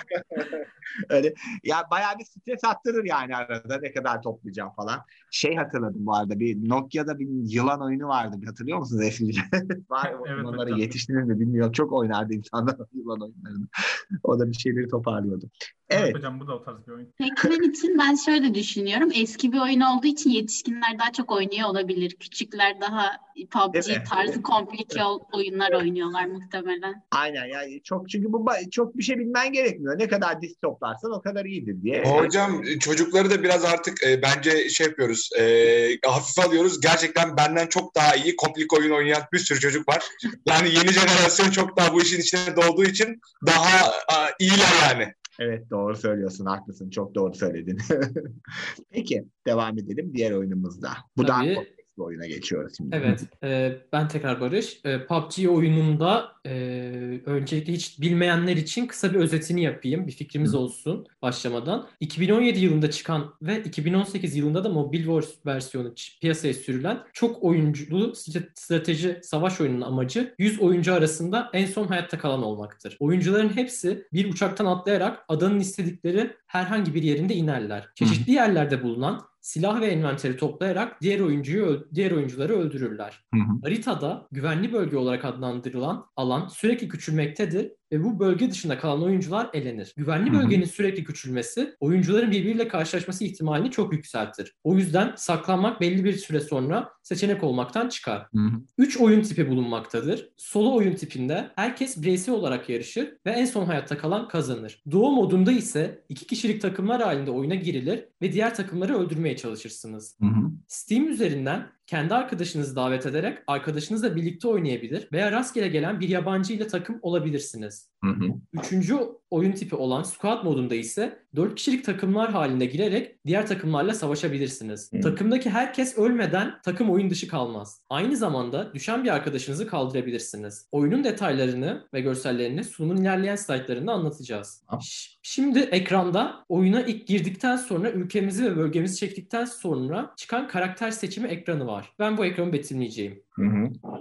Öyle. Ya bayağı bir stres attırır yani arada, ne kadar toplayacağım falan. Hatırladım bu arada, bir Nokia'da bir yılan oyunu vardı, hatırlıyor musunuz eskiden? Evet, onlara yetiştiniz mi bilmiyorum. Çok oynardı insanlar yılan oyunlarını. O da bir şeyleri toparlıyordu. Evet hocam, bu da o tarz bir oyun. Pac-Man için ben şöyle düşünüyorum. Eski bir oyun olduğu için yetişkinler daha çok oynuyor olabilir. Küçükler daha PUBG tarzı komplike oyunlar oynuyorlar muhtemelen. Aynen yani, çünkü bu çok bir şey bilmen gerekmiyor. Ne kadar disk toplarsan o kadar iyidir diye. Hocam çocukları da biraz artık bence yapıyoruz. Hafife alıyoruz. Gerçekten benden çok daha iyi komplike oyun oynayan bir sürü çocuk var. Yani yeni jenerasyon çok daha bu işin içine doğduğu için daha iyiler yani. Evet, doğru söylüyorsun, haklısın, çok doğru söyledin. Peki devam edelim diğer oyunumuzda. Bu daha kompleks bir oyuna geçiyoruz şimdi. Evet, ben tekrar Barış. PUBG oyununda öncelikle hiç bilmeyenler için kısa bir özetini yapayım. Bir fikrimiz olsun başlamadan. 2017 yılında çıkan ve 2018 yılında da Mobile Wars versiyonu piyasaya sürülen çok oyunculu strateji savaş oyununun amacı 100 oyuncu arasında en son hayatta kalan olmaktır. Oyuncuların hepsi bir uçaktan atlayarak adanın istedikleri herhangi bir yerinde inerler. Çeşitli yerlerde bulunan silah ve envanteri toplayarak diğer oyuncuları öldürürler. Haritada güvenli bölge olarak adlandırılan alan sürekli küçülmektedir ve bu bölge dışında kalan oyuncular elenir. Güvenli bölgenin sürekli küçülmesi oyuncuların birbiriyle karşılaşması ihtimalini çok yükseltir. O yüzden saklanmak belli bir süre sonra seçenek olmaktan çıkar. 3 oyun tipi bulunmaktadır. Solo oyun tipinde herkes bireysel olarak yarışır ve en son hayatta kalan kazanır. Duo modunda ise 2 kişilik takımlar halinde oyuna girilir ve diğer takımları öldürmeye çalışırsınız. Steam üzerinden kendi arkadaşınızı davet ederek arkadaşınızla birlikte oynayabilir veya rastgele gelen bir yabancı ile takım olabilirsiniz. Üçüncü oyun tipi olan squad modunda ise 4 kişilik takımlar halinde girerek diğer takımlarla savaşabilirsiniz. Takımdaki herkes ölmeden takım oyun dışı kalmaz. Aynı zamanda düşen bir arkadaşınızı kaldırabilirsiniz. Oyunun detaylarını ve görsellerini sunumun ilerleyen slaytlarında anlatacağız. Şimdi ekranda oyuna ilk girdikten sonra ülkemizi ve bölgemizi çektikten sonra çıkan karakter seçimi ekranı var. Ben bu ekranı betimleyeceğim.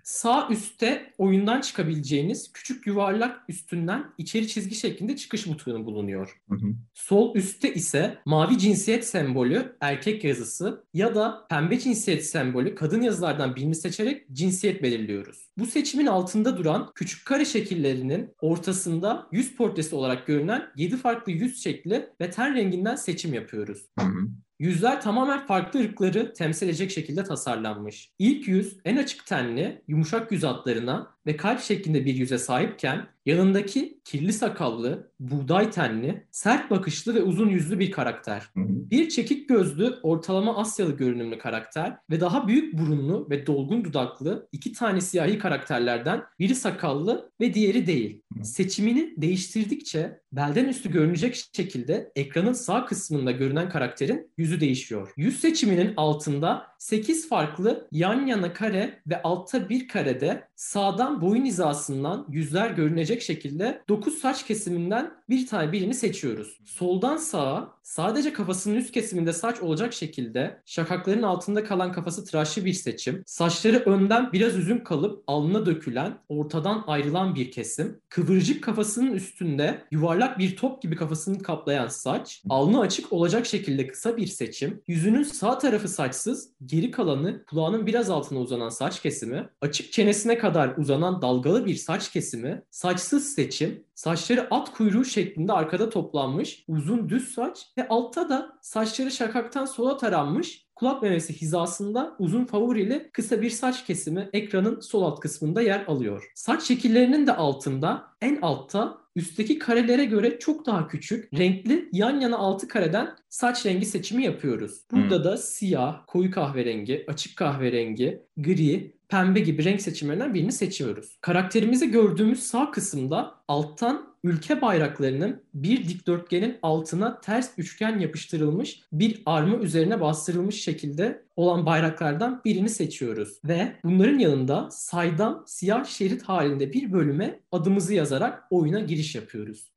Sağ üstte oyundan çıkabileceğiniz küçük yuvarlak üstünden içeri çizgi şeklinde çıkış butonu bulunuyor. Sol üstte ise mavi cinsiyet sembolü erkek yazısı ya da pembe cinsiyet sembolü kadın yazılardan birini seçerek cinsiyet belirliyoruz. Bu seçimin altında duran küçük kare şekillerinin ortasında yüz portresi olarak görünen 7 farklı yüz şekli ve ten renginden seçim yapıyoruz. Yüzler tamamen farklı ırkları temsil edecek şekilde tasarlanmış. İlk yüz en açık tenli, yumuşak yüz hatlarına ve kalp şeklinde bir yüze sahipken yanındaki kirli sakallı, buğday tenli, sert bakışlı ve uzun yüzlü bir karakter. Bir çekik gözlü, ortalama Asyalı görünümlü karakter ve daha büyük burunlu ve dolgun dudaklı 2 tane siyahi karakterlerden biri sakallı ve diğeri değil. Seçimini değiştirdikçe belden üstü görünecek şekilde ekranın sağ kısmında görünen karakterin yüzü değişiyor. Yüz seçiminin altında 8 farklı yan yana kare ve altta bir karede sağdan boyun hizasından yüzler görünecek şekilde 9 saç kesiminden birini seçiyoruz. Soldan sağa sadece kafasının üst kesiminde saç olacak şekilde şakakların altında kalan kafası tıraşlı bir seçim. Saçları önden biraz uzun kalıp alnına dökülen, ortadan ayrılan bir kesim. Kıvırcık kafasının üstünde yuvarlak bir top gibi kafasını kaplayan saç. Alnı açık olacak şekilde kısa bir seçim. Yüzünün sağ tarafı saçsız, geri kalanı kulağının biraz altına uzanan saç kesimi. Açık çenesine kadar uzanan dalgalı bir saç kesimi. Saçsız seçim. Saçları at kuyruğu şeklinde arkada toplanmış uzun düz saç ve altta da saçları şakaktan sola taranmış kulak memesi hizasında uzun favorili kısa bir saç kesimi ekranın sol alt kısmında yer alıyor. Saç şekillerinin de altında en altta üstteki karelere göre çok daha küçük renkli yan yana 6 kareden saç rengi seçimi yapıyoruz. Burada da siyah, koyu kahverengi, açık kahverengi, gri, pembe gibi renk seçimlerinden birini seçiyoruz. Karakterimizi gördüğümüz sağ kısımda alttan ülke bayraklarının bir dikdörtgenin altına ters üçgen yapıştırılmış bir arma üzerine bastırılmış şekilde olan bayraklardan birini seçiyoruz. Ve bunların yanında saydam siyah şerit halinde bir bölüme adımızı yazarak oyuna giriş yapıyoruz.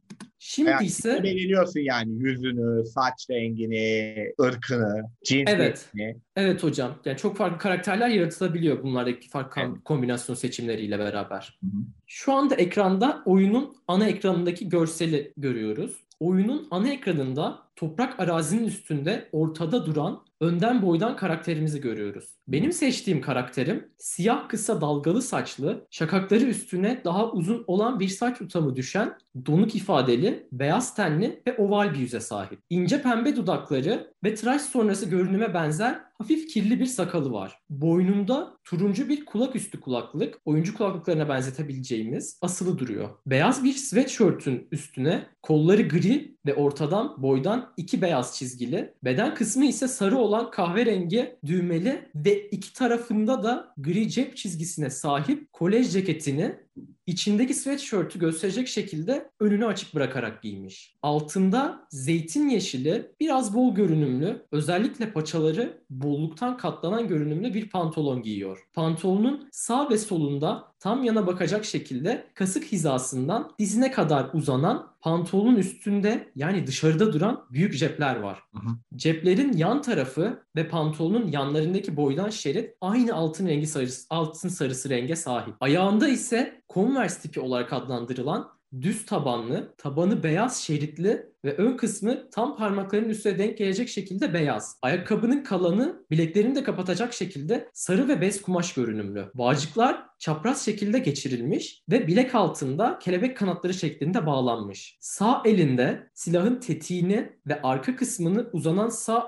Şimdi ise belirliyorsun yani yüzünü, saç rengini, ırkını, cinsiyetini. Evet hocam. Yani çok farklı karakterler yaratılabiliyor bunlardaki farklı kombinasyon seçimleriyle beraber. Şu anda ekranda oyunun ana ekranındaki görseli görüyoruz. Oyunun ana ekranında toprak arazinin üstünde ortada duran önden boydan karakterimizi görüyoruz. Benim seçtiğim karakterim siyah kısa dalgalı saçlı, şakakları üstüne daha uzun olan bir saç tutamı düşen, donuk ifadeli, beyaz tenli ve oval bir yüze sahip. İnce pembe dudakları ve tıraş sonrası görünüme benzer hafif kirli bir sakalı var. Boynunda turuncu bir kulak üstü kulaklık, oyuncu kulaklıklarına benzetebileceğimiz asılı duruyor. Beyaz bir sweatshirt'ün üstüne kolları gri ve ortadan boydan 2 beyaz çizgili, beden kısmı ise sarı olan kahverengi düğmeli ve iki tarafında da gri cep çizgisine sahip kolej ceketini içindeki sweatshirt'ü gösterecek şekilde önünü açık bırakarak giymiş. Altında zeytin yeşili, biraz bol görünümlü, özellikle paçaları bolluktan katlanan görünümlü bir pantolon giyiyor. Pantolonun sağ ve solunda tam yana bakacak şekilde kasık hizasından dizine kadar uzanan pantolonun üstünde yani dışarıda duran büyük cepler var. Ceplerin yan tarafı ve pantolonun yanlarındaki boydan şerit aynı altın sarısı renge sahip. Ayağında ise Converse tipi olarak adlandırılan düz tabanlı, tabanı beyaz şeritli ve ön kısmı tam parmaklarının üstüne denk gelecek şekilde beyaz. Ayakkabının kalanı bileklerini de kapatacak şekilde sarı ve bez kumaş görünümlü. Bağcıklar çapraz şekilde geçirilmiş ve bilek altında kelebek kanatları şeklinde bağlanmış. Sağ elinde silahın tetiğini ve arka kısmına uzanan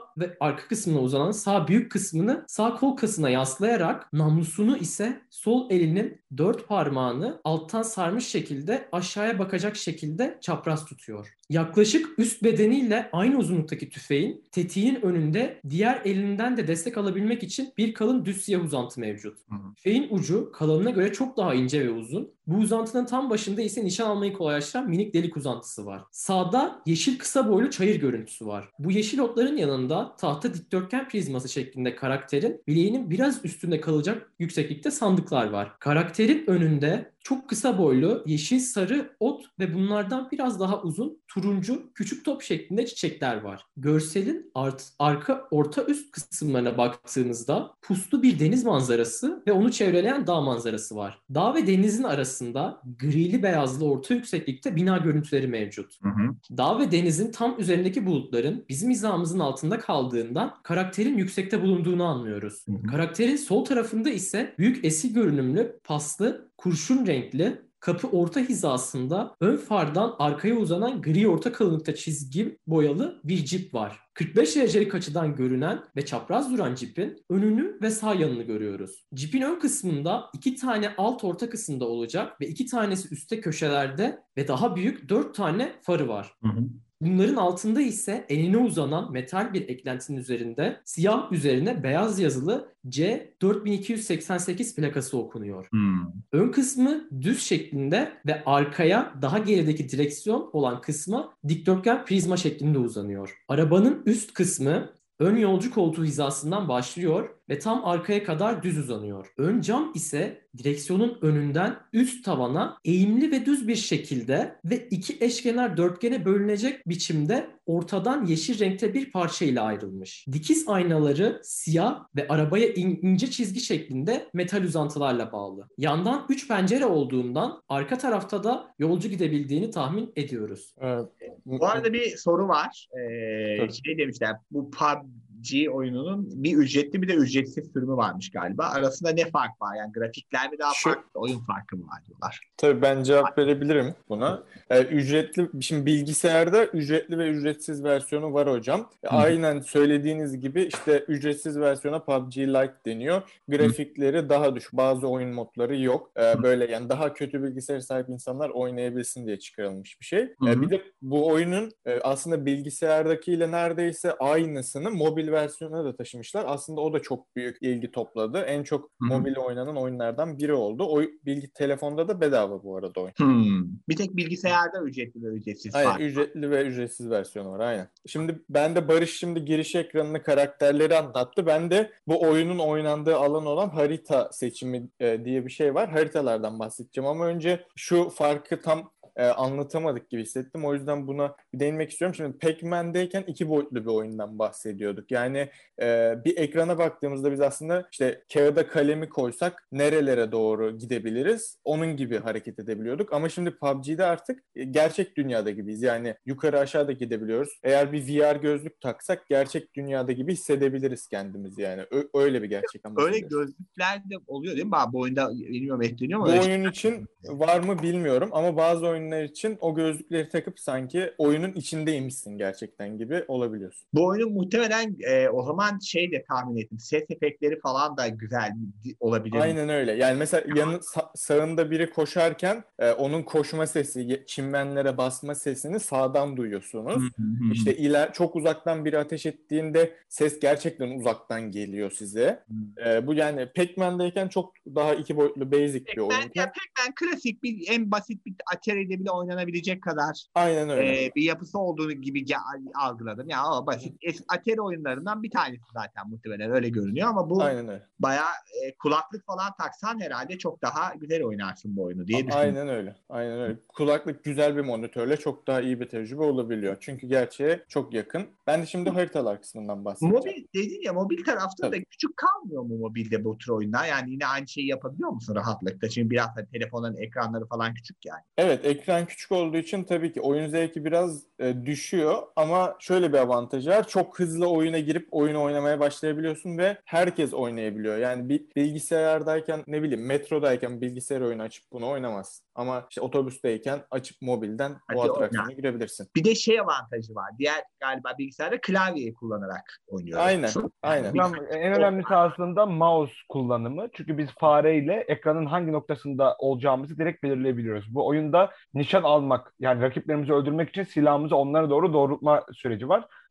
sağ büyük kısmını sağ kol kasına yaslayarak namlusunu ise sol elinin 4 parmağını alttan sarmış şekilde aşağıya bakacak şekilde çapraz tutuyor. Yaklaşık üst bedeniyle aynı uzunluktaki tüfeğin tetiğin önünde diğer elinden de destek alabilmek için bir kalın düz siyah uzantı mevcut. Tüfeğin ucu kalanına göre çok daha ince ve uzun. Bu uzantının tam başında ise nişan almayı kolaylaştıran minik delik uzantısı var. Sağda yeşil kısa boylu çayır görüntüsü var. Bu yeşil otların yanında tahta dikdörtgen prizması şeklinde karakterin bileğinin biraz üstünde kalacak yükseklikte sandıklar var. Karakterin önünde çok kısa boylu, yeşil sarı ot ve bunlardan biraz daha uzun turuncu küçük top şeklinde çiçekler var. Görselin arka orta üst kısımlarına baktığınızda puslu bir deniz manzarası ve onu çevreleyen dağ manzarası var. Dağ ve denizin arasında grili beyazlı orta yükseklikte bina görüntüleri mevcut. Dağ ve denizin tam üzerindeki bulutların bizim hizamızın altında kaldığından karakterin yüksekte bulunduğunu anlıyoruz. Karakterin sol tarafında ise büyük eski görünümlü, paslı, kurşun renkli, kapı orta hizasında ön fardan arkaya uzanan gri orta kalınlıkta çizgi boyalı bir cip var. 45 derecelik açıdan görünen ve çapraz duran cipin önünü ve sağ yanını görüyoruz. Cipin ön kısmında 2 tane alt orta kısımda olacak ve 2 tanesi üstte köşelerde ve daha büyük 4 tane farı var. Bunların altında ise enine uzanan metal bir eklentinin üzerinde siyah üzerine beyaz yazılı C4288 plakası okunuyor. Ön kısmı düz şeklinde ve arkaya daha gerideki direksiyon olan kısmı dikdörtgen prizma şeklinde uzanıyor. Arabanın üst kısmı ön yolcu koltuğu hizasından başlıyor ve tam arkaya kadar düz uzanıyor. Ön cam ise direksiyonun önünden üst tavana eğimli ve düz bir şekilde ve iki eşkenar dörtgene bölünecek biçimde ortadan yeşil renkte bir parça ile ayrılmış. Dikiz aynaları siyah ve arabaya ince çizgi şeklinde metal uzantılarla bağlı. Yandan 3 pencere olduğundan arka tarafta da yolcu gidebildiğini tahmin ediyoruz. Bu arada bir soru var. Şey demişler, bu PUBG oyununun bir ücretli bir de ücretsiz sürümü varmış galiba. Arasında ne fark var? Yani grafikler mi daha farklı, oyun farkı mı var diyorlar. Tabii ben cevap verebilirim buna. Ücretli, şimdi bilgisayarda ücretli ve ücretsiz versiyonu var hocam. Aynen söylediğiniz gibi işte ücretsiz versiyona PUBG Lite deniyor. Grafikleri daha düşük. Bazı oyun modları yok. Böyle yani daha kötü bilgisayar sahip insanlar oynayabilsin diye çıkarılmış bir şey. Bir de bu oyunun aslında bilgisayardakiyle neredeyse aynısını mobil versiyona da taşımışlar. Aslında o da çok büyük ilgi topladı. En çok mobil oynanan oyunlardan biri oldu. Telefonda da bedava bu arada oyun. Bir tek bilgisayarda ücretli ve ücretsiz Aynen, var. ücretli ve ücretsiz versiyonu var aynen. Şimdi Barış giriş ekranını karakterleri anlattı. Ben de bu oyunun oynandığı alan olan harita seçimi diye bir şey var. Haritalardan bahsedeceğim ama önce şu farkı tam anlatamadık gibi hissettim. O yüzden buna bir değinmek istiyorum. Şimdi Pac-Man'deyken 2 boyutlu bir oyundan bahsediyorduk. Yani bir ekrana baktığımızda biz aslında işte kağıda kalemi koysak nerelere doğru gidebiliriz? Onun gibi hareket edebiliyorduk. Ama şimdi PUBG'de artık gerçek dünyada gibiyiz. Yani yukarı aşağıda gidebiliyoruz. Eğer bir VR gözlük taksak gerçek dünyada gibi hissedebiliriz kendimizi yani. Öyle bir gerçek ama. Öyle gözlükler de oluyor değil mi? Bu oyunda bilmiyorum ekleniyor mu? Bu oyun için var mı bilmiyorum ama bazı oyunlar için o gözlükleri takıp sanki oyunun içindeymişsin gerçekten gibi olabiliyorsun. Bu oyunun muhtemelen o zaman de tahmin ettim. Ses efektleri falan da güzel olabilir. Aynen öyle. Yani mesela sağında biri koşarken onun koşma sesi, çimenlere basma sesini sağdan duyuyorsunuz. İşte çok uzaktan biri ateş ettiğinde ses gerçekten uzaktan geliyor size. Bu yani Pac-Man'deyken çok daha 2 boyutlu basic bir oyun. Pac-Man klasik en basit bir Atari'de bile oynanabilecek kadar aynen öyle. Bir yapısı olduğunu gibi algıladım. Yani o basit Atari oyunlarından bir tanesi zaten muhtemelen öyle görünüyor ama bu bayağı kulaklık falan taksan herhalde çok daha güzel oynarsın bu oyunu diye düşünüyorum. Aynen öyle. Kulaklık güzel bir monitörle çok daha iyi bir tecrübe olabiliyor. Çünkü gerçeğe çok yakın. Ben de şimdi haritalar kısmından bahsedeceğim. Mobil dedin ya, mobil tarafta da küçük kalmıyor mu mobilde bu tür oyunlar? Yani yine aynı şeyi yapabiliyor musun rahatlıkla? Şimdi biraz da telefonların ekranları falan küçük yani. Evet, ekran küçük olduğu için tabii ki oyun zevki biraz düşüyor ama şöyle bir avantajı var. Çok hızlı oyuna girip oyunu oynamaya başlayabiliyorsun ve herkes oynayabiliyor. Yani bir bilgisayardayken metrodayken bilgisayar oyunu açıp bunu oynamazsın. Ama işte otobüsteyken açıp mobilden o atraksiyona girebilirsin. Bir de avantajı var. Diğer galiba bilgisayarda klavyeyi kullanarak oynuyoruz. Aynen. En önemlisi aslında mouse kullanımı. Çünkü biz fareyle ekranın hangi noktasında olacağımızı direkt belirleyebiliyoruz. Bu oyunda nişan almak, yani rakiplerimizi öldürmek için silahımızı onlara doğru doğrultma süreci var.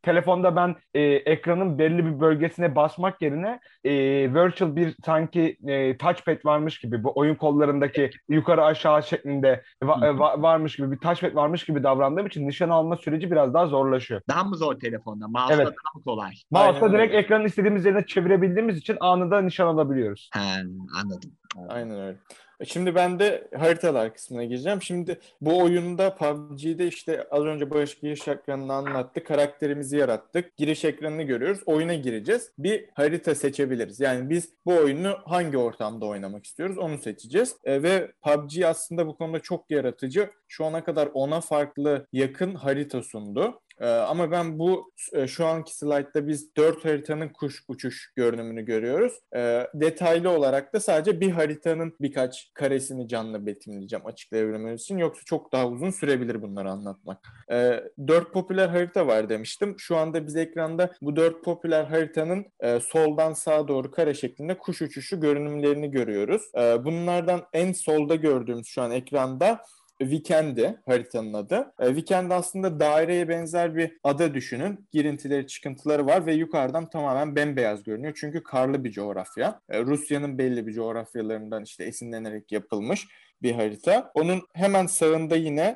telefonda ben ekranın belli bir bölgesine basmak yerine virtual bir sanki touchpad varmış gibi, bu oyun kollarındaki yukarı aşağı şeklinde varmış gibi, bir touchpad varmış gibi davrandığım için nişan alma süreci biraz daha zorlaşıyor. Daha mı zor telefonda? Mouse'da Evet. daha mı kolay? Mouse'la Aynen direkt öyle. ekranın istediğimiz yerine çevirebildiğimiz için anında nişan alabiliyoruz. Anladım. Aynen öyle. Şimdi ben de haritalar kısmına gireceğim. Şimdi bu oyunda, PUBG'de işte az önce Barış giriş ekranını anlattı. Karakterimizi yarattık. Giriş ekranını görüyoruz. Oyuna gireceğiz. Bir harita seçebiliriz. Yani biz bu oyunu hangi ortamda oynamak istiyoruz onu seçeceğiz. Ve PUBG aslında bu konuda çok yaratıcı. Şu ana kadar 10'a farklı yakın harita sundu. Ama ben şu anki slaytta biz 4 haritanın kuş uçuş görünümünü görüyoruz. Detaylı olarak da sadece bir haritanın birkaç karesini canlı betimleyeceğim açıklayabilmemiz için. Yoksa çok daha uzun sürebilir bunları anlatmak. 4 popüler harita var demiştim. Şu anda biz ekranda bu 4 popüler haritanın soldan sağa doğru kare şeklinde kuş uçuşu görünümlerini görüyoruz. Bunlardan en solda gördüğümüz şu an ekranda Weekend'i haritanın adı. Weekend aslında daireye benzer bir ada düşünün. Girintileri, çıkıntıları var ve yukarıdan tamamen bembeyaz görünüyor. Çünkü karlı bir coğrafya. Rusya'nın belli bir coğrafyalarından işte esinlenerek yapılmış bir harita. Onun hemen sağında yine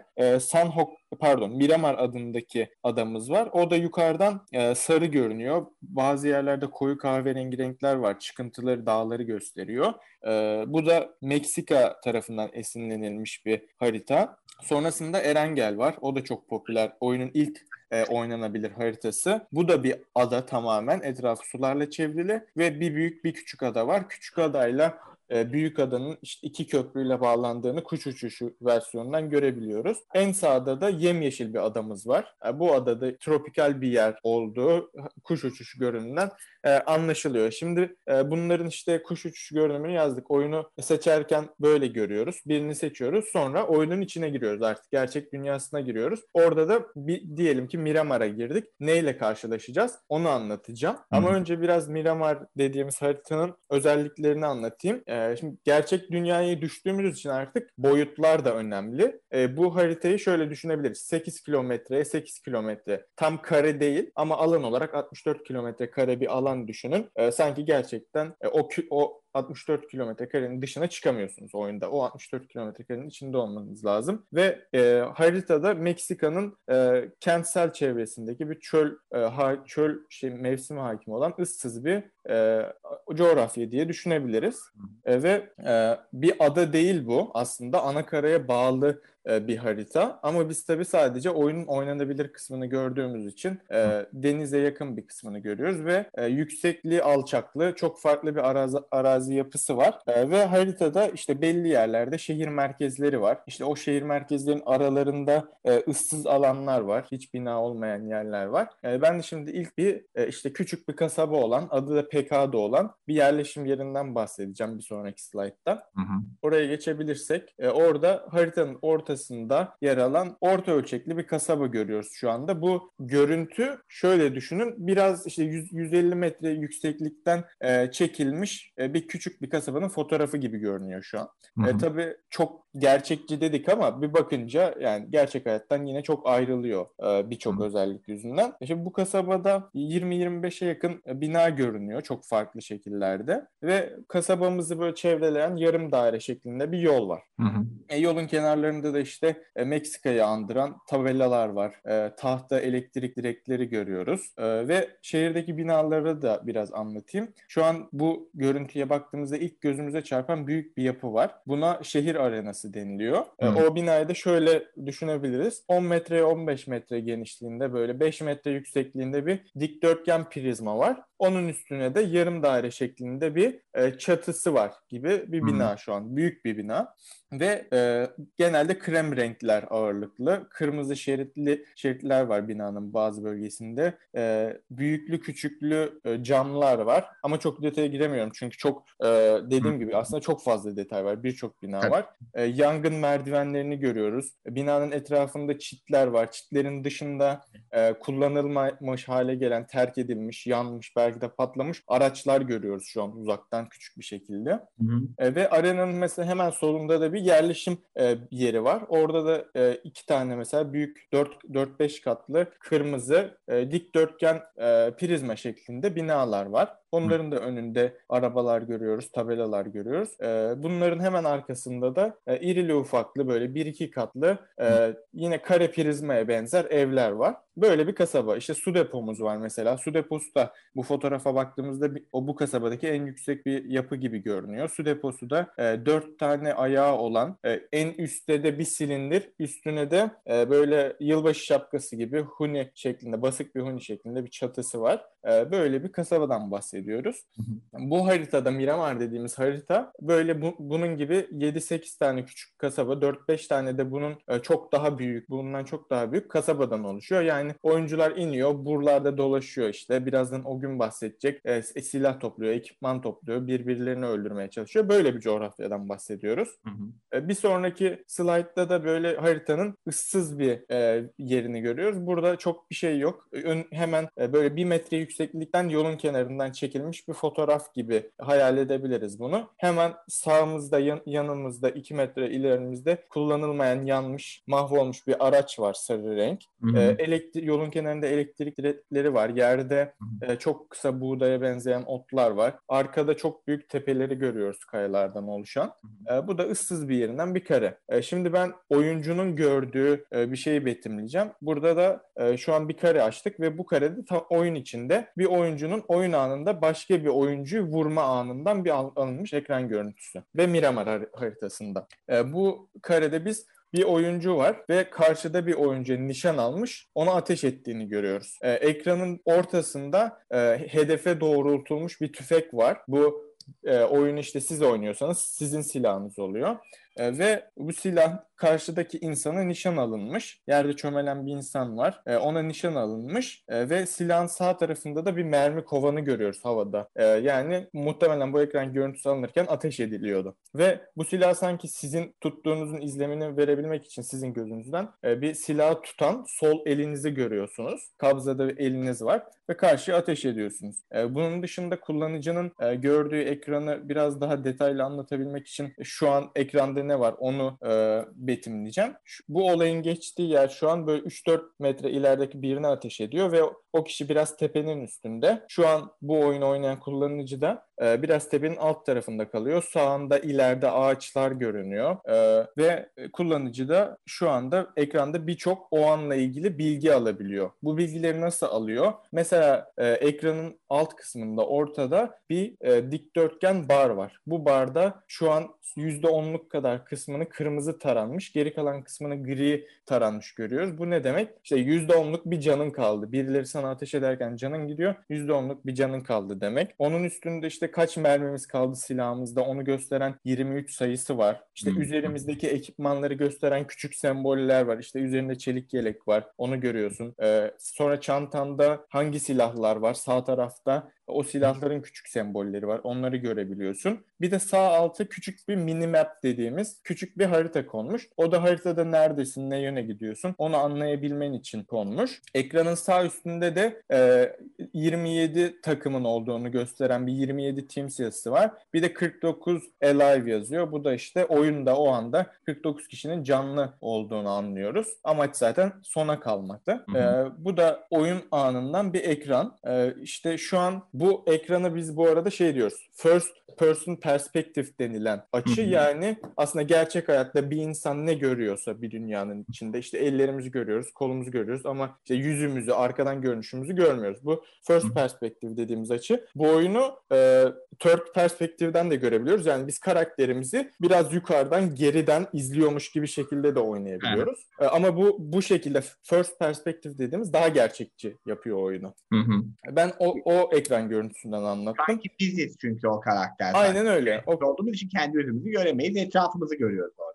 Miramar adındaki adamız var. O da yukarıdan sarı görünüyor. Bazı yerlerde koyu kahverengi renkler var. Çıkıntıları, dağları gösteriyor. Bu da Meksika tarafından esinlenilmiş bir harita. Sonrasında Erengel var. O da çok popüler. Oyunun ilk oynanabilir haritası. Bu da bir ada tamamen. Etrafı sularla çevrili ve bir büyük bir küçük ada var. Küçük adayla büyük adanın işte 2 köprüyle bağlandığını kuş uçuşu versiyonundan görebiliyoruz. En sağda da yemyeşil bir adamız var. Bu adada tropikal bir yer olduğu kuş uçuşu görünümünden anlaşılıyor. Şimdi bunların işte kuş uçuşu görünümünü yazdık. Oyunu seçerken böyle görüyoruz. Birini seçiyoruz. Sonra oyunun içine giriyoruz artık. Gerçek dünyasına giriyoruz. Orada da diyelim ki Miramar'a girdik. Neyle karşılaşacağız? Onu anlatacağım. Ama önce biraz Miramar dediğimiz haritanın özelliklerini anlatayım. Şimdi gerçek dünyaya düştüğümüz için artık boyutlar da önemli. Bu haritayı şöyle düşünebiliriz. 8 kilometreye 8 kilometre. Tam kare değil ama alan olarak 64 kilometre kare bir alan düşünün. Sanki gerçekten o 64 kilometre karenin dışına çıkamıyorsunuz oyunda. O 64 kilometre karenin içinde olmanız lazım. Ve haritada Meksika'nın kentsel çevresindeki bir çöl mevsimi hakim olan ıssız bir coğrafya diye düşünebiliriz. Ve bir ada değil bu. Aslında ana karaya bağlı bir harita. Ama biz tabii sadece oyunun oynanabilir kısmını gördüğümüz için denize yakın bir kısmını görüyoruz ve yüksekliği, alçaklığı çok farklı bir arazi yapısı var. Ve haritada işte belli yerlerde şehir merkezleri var. İşte o şehir merkezlerinin aralarında ıssız alanlar var. Hiç bina olmayan yerler var. Ben de şimdi ilk işte küçük bir kasaba olan, adı da Pekado olan bir yerleşim yerinden bahsedeceğim bir sonraki slaytta. Oraya geçebilirsek orada haritanın ortasında yer alan orta ölçekli bir kasaba görüyoruz şu anda. Bu görüntü şöyle düşünün, biraz işte 150 metre yükseklikten çekilmiş bir küçük bir kasabanın fotoğrafı gibi görünüyor şu an. Tabii çok gerçekçi dedik ama bir bakınca yani gerçek hayattan yine çok ayrılıyor birçok özellik yüzünden. Şimdi bu kasabada 20-25'e yakın bina görünüyor çok farklı şekillerde ve kasabamızı böyle çevreleyen yarım daire şeklinde bir yol var. Yolun kenarlarında da işte Meksika'yı andıran tabelalar var. Tahta elektrik direkleri görüyoruz. Ve şehirdeki binaları da biraz anlatayım. Şu an bu görüntüye baktığımızda ilk gözümüze çarpan büyük bir yapı var. Buna şehir arenası deniliyor. O binayı da şöyle düşünebiliriz. 10 metreye 15 metre genişliğinde böyle 5 metre yüksekliğinde bir dikdörtgen prizma var. Onun üstüne de yarım daire şeklinde bir çatısı var gibi bir bina şu an. Büyük bir bina. Ve genelde krem renkler ağırlıklı. Kırmızı şeritler var binanın bazı bölgesinde. Büyüklü küçüklü camlar var. Ama çok detaya giremiyorum çünkü çok dediğim gibi aslında çok fazla detay var. Birçok bina var. Yangın merdivenlerini görüyoruz. Binanın etrafında çitler var. Çitlerin dışında kullanılmamış hale gelen, terk edilmiş, yanmış, belki belki de patlamış araçlar görüyoruz şu an uzaktan küçük bir şekilde. Ve arenanın mesela hemen solunda da bir yerleşim yeri var. Orada da 2 tane mesela büyük 4-5 katlı kırmızı dikdörtgen prizma şeklinde binalar var. Onların da önünde arabalar görüyoruz, tabelalar görüyoruz. Bunların hemen arkasında da irili ufaklı böyle 1-2 katlı yine kare prizmaya benzer evler var. Böyle bir kasaba. İşte su depomuz var mesela. Su deposu da bu fotoğrafa baktığımızda bu kasabadaki en yüksek bir yapı gibi görünüyor. Su deposu da 4 tane ayağı olan, en üstte de bir silindir, üstüne de böyle yılbaşı şapkası gibi huni şeklinde, basık bir huni şeklinde bir çatısı var. Böyle bir kasabadan bahsediyoruz. Bu haritada, Miramar dediğimiz harita, böyle bunun gibi 7-8 tane küçük kasaba, 4-5 tane de bunun çok daha büyük, bundan çok daha büyük kasabadan oluşuyor. Yani oyuncular iniyor, buralarda dolaşıyor işte. Birazdan o gün bahsedecek. Silah topluyor, ekipman topluyor, birbirlerini öldürmeye çalışıyor. Böyle bir coğrafyadan bahsediyoruz. Bir sonraki slaytta da böyle haritanın ıssız bir yerini görüyoruz. Burada çok bir şey yok. Hemen böyle 1 metre yükseklikten yolun kenarından çekilmiş bir fotoğraf gibi hayal edebiliriz bunu. Hemen sağımızda, yanımızda, 2 metre ilerimizde kullanılmayan, yanmış, mahvolmuş bir araç var, sarı renk. Yolun kenarında elektrik direkleri var. Yerde çok kısa buğdaya benzeyen otlar var. Arkada çok büyük tepeleri görüyoruz kayalardan oluşan. Bu da ıssız bir yerinden bir kare. Şimdi ben oyuncunun gördüğü bir şeyi betimleyeceğim. Burada da şu an bir kare açtık ve bu karede tam oyun içinde bir oyuncunun oyun anında başka bir oyuncuyu vurma anından bir alınmış ekran görüntüsü. Ve Miramar haritasında. Bu karede biz bir oyuncu var ve karşıda bir oyuncuya nişan almış, ona ateş ettiğini görüyoruz. Ekranın ortasında hedefe doğrultulmuş bir tüfek var. Bu oyunu işte siz oynuyorsanız sizin silahınız oluyor. Ve bu silah karşıdaki insana nişan alınmış. Yerde çömelen bir insan var. Ona nişan alınmış ve silahın sağ tarafında da bir mermi kovanı görüyoruz havada. Yani muhtemelen bu ekran görüntüsü alınırken ateş ediliyordu. Ve bu silah sanki sizin tuttuğunuzun izlemini verebilmek için sizin gözünüzden bir silahı tutan sol elinizi görüyorsunuz. Kabzada bir eliniz var ve karşıya ateş ediyorsunuz. Bunun dışında kullanıcının gördüğü ekranı biraz daha detaylı anlatabilmek için şu an ekranda ne var onu betimleyeceğim. Bu olayın geçtiği yer şu an böyle 3-4 metre ilerideki birine ateş ediyor ve o kişi biraz tepenin üstünde. Şu an bu oyunu oynayan kullanıcı da biraz tepenin alt tarafında kalıyor. Sağında ileride ağaçlar görünüyor ve kullanıcı da şu anda ekranda birçok o anla ilgili bilgi alabiliyor. Bu bilgileri nasıl alıyor? Mesela ekranın alt kısmında ortada bir dikdörtgen bar var. Bu barda şu an %10'luk kadar kısmını kırmızı taranmış, geri kalan kısmını gri taranmış görüyoruz. Bu ne demek? İşte %10'luk bir canın kaldı. Birileri sana ateş ederken canın gidiyor, %10'luk bir canın kaldı demek. Onun üstünde işte kaç mermimiz kaldı silahımızda onu gösteren 23 sayısı var. İşte üzerimizdeki ekipmanları gösteren küçük semboller var. İşte üzerinde çelik yelek var. Onu görüyorsun. Sonra çantanda hangi silahlar var? Sağ tarafta o silahların küçük sembolleri var. Onları görebiliyorsun. Bir de sağ altı küçük bir minimap dediğimiz küçük bir harita konmuş. O da haritada neredesin, ne yöne gidiyorsun onu anlayabilmen için konmuş. Ekranın sağ üstünde de 27 takımın olduğunu gösteren bir 27 Teams yazısı var. Bir de 49 Alive yazıyor. Bu da işte oyunda o anda 49 kişinin canlı olduğunu anlıyoruz. Amaç zaten sona kalmaktı. Bu da oyun anından bir ekran. İşte şu an bu ekrana biz bu arada şey diyoruz. First person perspective denilen açı. Yani aslında gerçek hayatta bir insan ne görüyorsa bir dünyanın içinde işte ellerimizi görüyoruz, kolumuzu görüyoruz ama işte yüzümüzü, arkadan görünüşümüzü görmüyoruz. Bu first perspective dediğimiz açı. Bu oyunu third perspective'den de görebiliyoruz. Yani biz karakterimizi biraz yukarıdan, geriden izliyormuş gibi şekilde de oynayabiliyoruz. Ama bu şekilde first perspective dediğimiz daha gerçekçi yapıyor oyunu. Ben o ekran görüntüsünden anlattım. Sanki biziz çünkü o karakter. Aynen öyle. Olduğumuz için kendi yüzümüzü göremeyiz. Etrafımızı görüyoruz orada.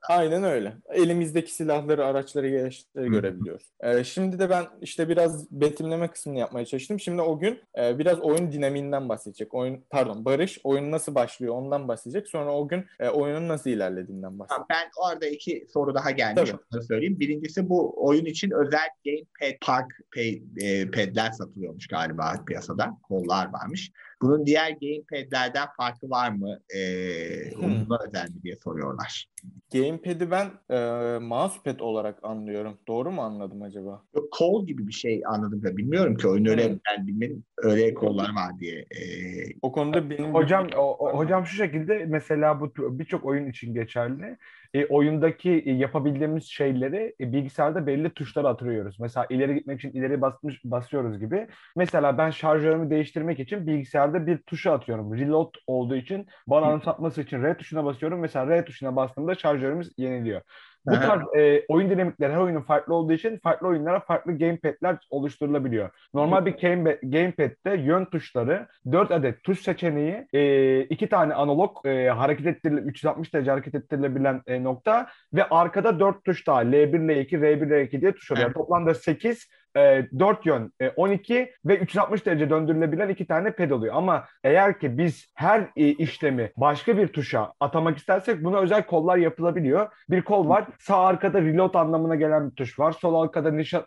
Aynen öyle. Elimizdeki silahları, araçları, gereçleri görebiliyoruz. Şimdi de ben işte biraz betimleme kısmını yapmaya çalıştım. Şimdi o gün biraz oyun dinamiğinden bahsedecek. Barış oyun nasıl başlıyor ondan bahsedecek. Sonra o gün oyunun nasıl ilerlediğinden bahsedecek. Ben orada 2 soru daha gelmiş. Tabii. Onları söyleyeyim. Birincisi, bu oyun için özel gamepad pad'ler satılıyormuş galiba piyasada. Kollar varmış. Bunun diğer gamepad'lerden farkı var mı? Buna özel mi diye soruyorlar. Gamepad'i ben mousepad olarak anlıyorum. Doğru mu anladım acaba? Yok, kol gibi bir şey anladım da bilmiyorum ki oyun öyle, ben bilmedim, öyle kollar var diye. O konuda benim Hocam şu şekilde, mesela bu birçok oyun için geçerli. Oyundaki yapabildiğimiz şeyleri bilgisayarda belli tuşlara atıyoruz. Mesela ileri gitmek için ileri basıyoruz gibi. Mesela ben şarjörümü değiştirmek için bilgisayarda bir tuşa atıyorum. Reload olduğu için bana anımsatması için R tuşuna basıyorum. Mesela R tuşuna bastığımda şarjörümüz yeniliyor. Bu tarz oyun dinamikleri her oyunun farklı olduğu için farklı oyunlara farklı gamepad'ler oluşturulabiliyor. Normal bir gamepad'de yön tuşları, 4 adet tuş seçeneği, 2 tane analog hareket ettirilen 360 derece hareket ettirilebilen nokta ve arkada 4 tuş daha L1, L2, R1, R2 diye tuş oluyor. Toplamda 8, 4 yön 12 ve 360 derece döndürülebilen 2 tane pad oluyor. Ama eğer ki biz her işlemi başka bir tuşa atamak istersek buna özel kollar yapılabiliyor. Bir kol var. Sağ arkada reload anlamına gelen bir tuş var. Sol arkada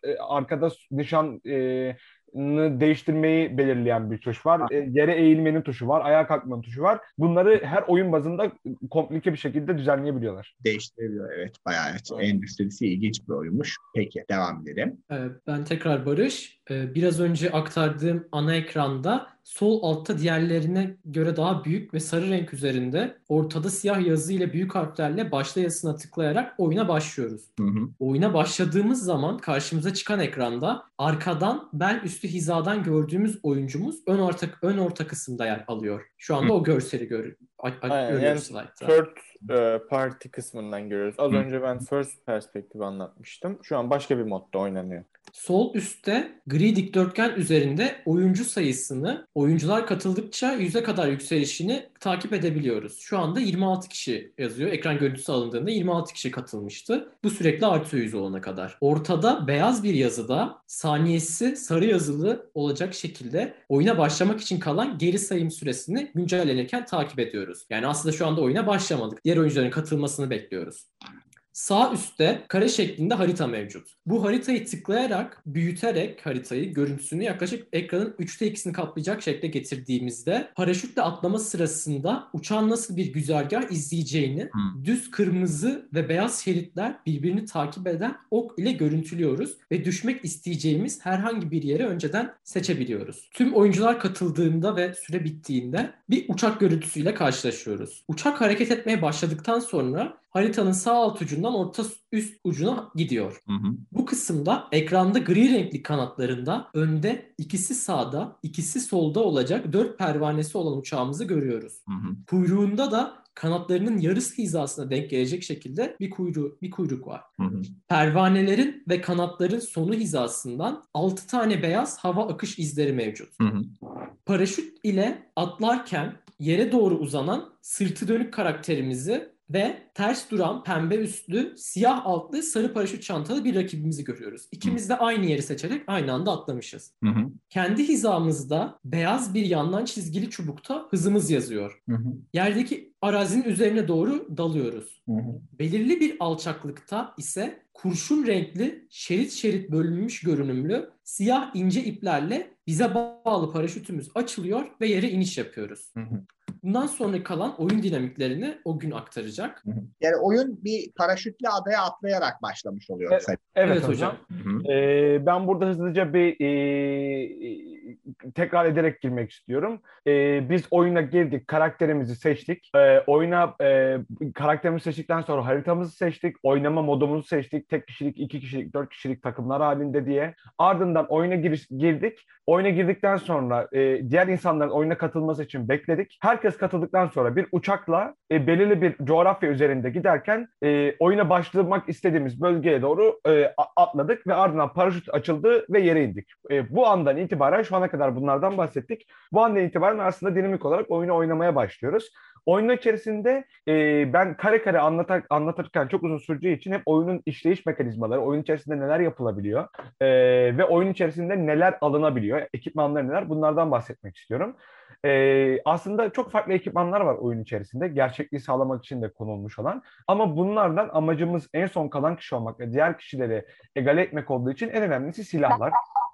nişan değiştirmeyi belirleyen bir tuş var. Yere eğilmenin tuşu var. Ayağa kalkmanın tuşu var. Bunları her oyun bazında komplike bir şekilde düzenleyebiliyorlar. Değiştirebiliyor, evet. Bayağı endüstrisi ilginç bir oyunmuş. Peki, devam edelim. Ben tekrar Barış. Biraz önce aktardığım ana ekranda sol altta diğerlerine göre daha büyük ve sarı renk üzerinde ortada siyah yazı ile büyük harflerle başla yazısına tıklayarak oyuna başlıyoruz. Oyuna başladığımız zaman karşımıza çıkan ekranda arkadan bel üstü hizadan gördüğümüz oyuncumuz ön orta kısımda yer alıyor. Şu anda o görseli görüyoruz yani slide'da. Third party kısmından görüyoruz. Az önce ben first perspektif anlatmıştım. Şu an başka bir modda oynanıyor. Sol üstte gri dikdörtgen üzerinde oyuncu sayısını oyuncular katıldıkça 100'e kadar yükselişini takip edebiliyoruz. Şu anda 26 kişi yazıyor. Ekran görüntüsü alındığında 26 kişi katılmıştı. Bu sürekli artıyor 100 olana kadar. Ortada beyaz bir yazıda saniyesi sarı yazılı olacak şekilde oyuna başlamak için kalan geri sayım süresini güncellenirken takip ediyoruz. Yani aslında şu anda oyuna başlamadık. Diğer oyuncuların katılmasını bekliyoruz. Sağ üstte kare şeklinde harita mevcut. Bu haritayı tıklayarak, büyüterek haritayı, görüntüsünü yaklaşık ekranın 3'te 2'sini kaplayacak şekle getirdiğimizde paraşütle atlama sırasında uçağın nasıl bir güzergah izleyeceğini düz kırmızı ve beyaz şeritler birbirini takip eden ok ile görüntülüyoruz ve düşmek isteyeceğimiz herhangi bir yere önceden seçebiliyoruz. Tüm oyuncular katıldığında ve süre bittiğinde bir uçak görüntüsüyle karşılaşıyoruz. Uçak hareket etmeye başladıktan sonra haritanın sağ alt ucundan orta üst ucuna gidiyor. Bu kısımda ekranda gri renkli kanatlarında önde ikisi sağda, ikisi solda olacak 4 pervanesi olan uçağımızı görüyoruz. Kuyruğunda da kanatlarının yarısı hizasına denk gelecek şekilde bir kuyruk var. Pervanelerin ve kanatların sonu hizasından 6 tane beyaz hava akış izleri mevcut. Paraşüt ile atlarken yere doğru uzanan sırtı dönük karakterimizi ve ters duran pembe üstlü, siyah altlı, sarı paraşüt çantalı bir rakibimizi görüyoruz. İkimiz de aynı yeri seçerek aynı anda atlamışız. Kendi hizamızda beyaz bir yandan çizgili çubukta hızımız yazıyor. Yerdeki arazinin üzerine doğru dalıyoruz. Belirli bir alçaklıkta ise kurşun renkli, şerit şerit bölünmüş görünümlü, siyah ince iplerle bize bağlı paraşütümüz açılıyor ve yere iniş yapıyoruz. Bundan sonra kalan oyun dinamiklerini o gün aktaracak. Yani oyun bir paraşütle adaya atlayarak başlamış oluyor. Evet hocam. Ben burada hızlıca bir tekrar ederek girmek istiyorum. Biz oyuna girdik, karakterimizi seçtik. Oyuna karakterimizi seçtikten sonra haritamızı seçtik, oynama modumuzu seçtik. Tek kişilik, 2 kişilik, 4 kişilik takımlar halinde diye. Ardından oyuna girdik. Oyuna girdikten sonra diğer insanların oyuna katılması için bekledik. Herkes katıldıktan sonra bir uçakla belirli bir coğrafya üzerinde giderken oyuna başlamak istediğimiz bölgeye doğru atladık ve ardından paraşüt açıldı ve yere indik. Bu andan itibaren şu ana kadar bunlardan bahsettik. Bu andan itibaren aslında dinamik olarak oyunu oynamaya başlıyoruz. Oyunun içerisinde ben kare kare anlatırken çok uzun süreceği için hep oyunun işleyiş mekanizmaları, oyun içerisinde neler yapılabiliyor ve oyun içerisinde neler alınabiliyor, ekipmanlar neler, bunlardan bahsetmek istiyorum. Aslında çok farklı ekipmanlar var oyun içerisinde. Gerçekliği sağlamak için de konulmuş olan. Ama bunlardan amacımız en son kalan kişi olmak ve diğer kişileri egale etmek olduğu için en önemlisi silahlar.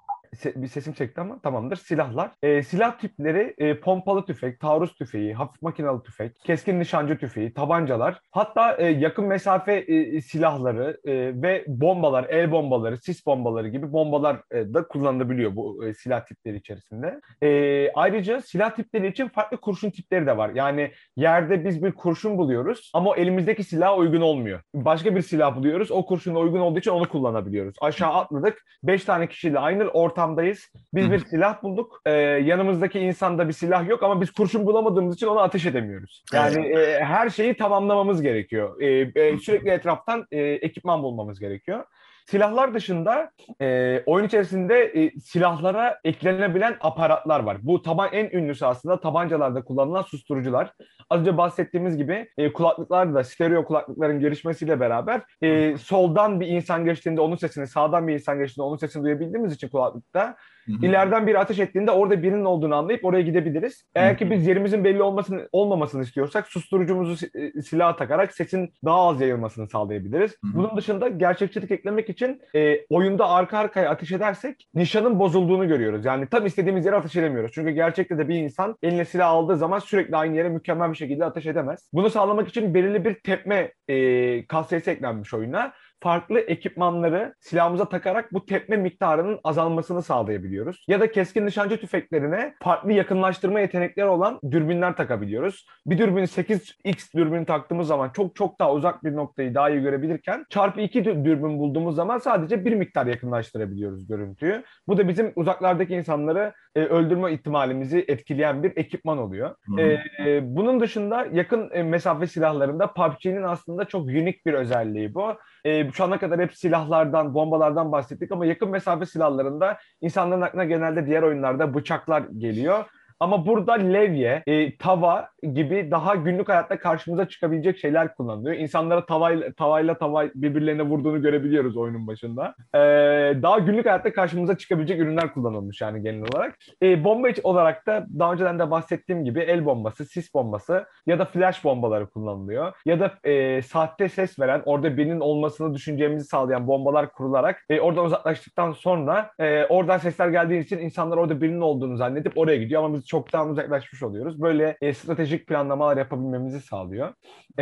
Bir sesim çekti ama tamamdır. Silahlar. Silah tipleri pompalı tüfek, taarruz tüfeği, hafif makinalı tüfek, keskin nişancı tüfeği, tabancalar. Hatta yakın mesafe silahları ve bombalar, el bombaları, sis bombaları gibi bombalar da kullanılabiliyor bu silah tipleri içerisinde. Ayrıca silah tipleri için farklı kurşun tipleri de var. Yani yerde biz bir kurşun buluyoruz ama o elimizdeki silaha uygun olmuyor. Başka bir silah buluyoruz. O kurşuna uygun olduğu için onu kullanabiliyoruz. Aşağı atladık. 5 tane kişiyle aynı ortamdayız. Biz bir silah bulduk. Yanımızdaki insanda bir silah yok ama biz kurşun bulamadığımız için ona ateş edemiyoruz. Yani her şeyi tamamlamamız gerekiyor. Sürekli etraftan ekipman bulmamız gerekiyor. Silahlar dışında oyun içerisinde silahlara eklenebilen aparatlar var. Bu en ünlüsü aslında tabancalarda kullanılan susturucular. Az önce bahsettiğimiz gibi kulaklıklar da stereo kulaklıkların gelişmesiyle beraber soldan bir insan geçtiğinde onun sesini, sağdan bir insan geçtiğinde onun sesini duyabildiğimiz için kulaklıkta ileriden biri ateş ettiğinde orada birinin olduğunu anlayıp oraya gidebiliriz. Eğer ki biz yerimizin belli olmamasını istiyorsak susturucumuzu silaha takarak sesin daha az yayılmasını sağlayabiliriz. Bunun dışında gerçekçilik eklemek için oyunda arka arkaya ateş edersek nişanın bozulduğunu görüyoruz. Yani tam istediğimiz yere ateş edemiyoruz. Çünkü gerçekte de bir insan eline silah aldığı zaman sürekli aynı yere mükemmel bir şekilde ateş edemez. Bunu sağlamak için belirli bir tepme katsayısı eklenmiş oyuna. Farklı ekipmanları silahımıza takarak bu tepme miktarının azalmasını sağlayabiliyoruz. Ya da keskin nişancı tüfeklerine farklı yakınlaştırma yetenekleri olan dürbünler takabiliyoruz. Bir dürbün 8x dürbünü taktığımız zaman çok daha uzak bir noktayı daha iyi görebilirken çarpı 2 dürbün bulduğumuz zaman sadece bir miktar yakınlaştırabiliyoruz görüntüyü. Bu da bizim uzaklardaki insanları öldürme ihtimalimizi etkileyen bir ekipman oluyor. Bunun dışında yakın mesafe silahlarında PUBG'nin aslında çok unik bir özelliği bu. Şu ana kadar hep silahlardan, bombalardan bahsettik ama yakın mesafe silahlarında insanların aklına genelde diğer oyunlarda bıçaklar geliyor. Ama burada levye, tava gibi daha günlük hayatta karşımıza çıkabilecek şeyler kullanılıyor. İnsanlara tavayla birbirlerine vurduğunu görebiliyoruz oyunun başında. Daha günlük hayatta karşımıza çıkabilecek ürünler kullanılmış yani genel olarak. Bomba olarak da daha önceden de bahsettiğim gibi el bombası, sis bombası ya da flash bombaları kullanılıyor. Ya da sahte ses veren, orada birinin olmasını düşüneceğimizi sağlayan bombalar kurularak oradan uzaklaştıktan sonra oradan sesler geldiği için insanlar orada birinin olduğunu zannedip oraya gidiyor ama biz çoktan uzaklaşmış oluyoruz. Böyle stratejik planlamalar yapabilmemizi sağlıyor.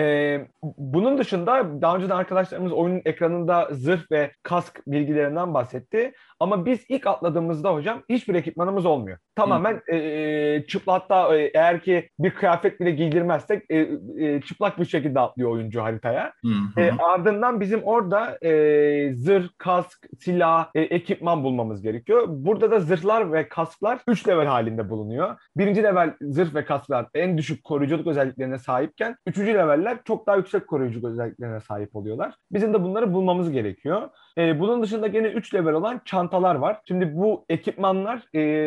Bunun dışında daha önceden arkadaşlarımız oyunun ekranında zırh ve kask bilgilerinden bahsetti. Ama biz ilk atladığımızda hocam hiçbir ekipmanımız olmuyor. Tamamen çıplak, hatta eğer ki bir kıyafet bile giydirmezsek çıplak bir şekilde atlıyor oyuncu haritaya. Ardından bizim orada zırh, kask, silah, ekipman bulmamız gerekiyor. Burada da zırhlar ve kasklar 3 level halinde bulunuyor. 1. level zırh ve kasklar en düşük koruyuculuk özelliklerine sahipken 3. leveller çok daha yüksek koruyuculuk özelliklerine sahip oluyorlar. Bizim de bunları bulmamız gerekiyor. Bunun dışında gene 3 level olan çantalar var. Şimdi bu ekipmanlar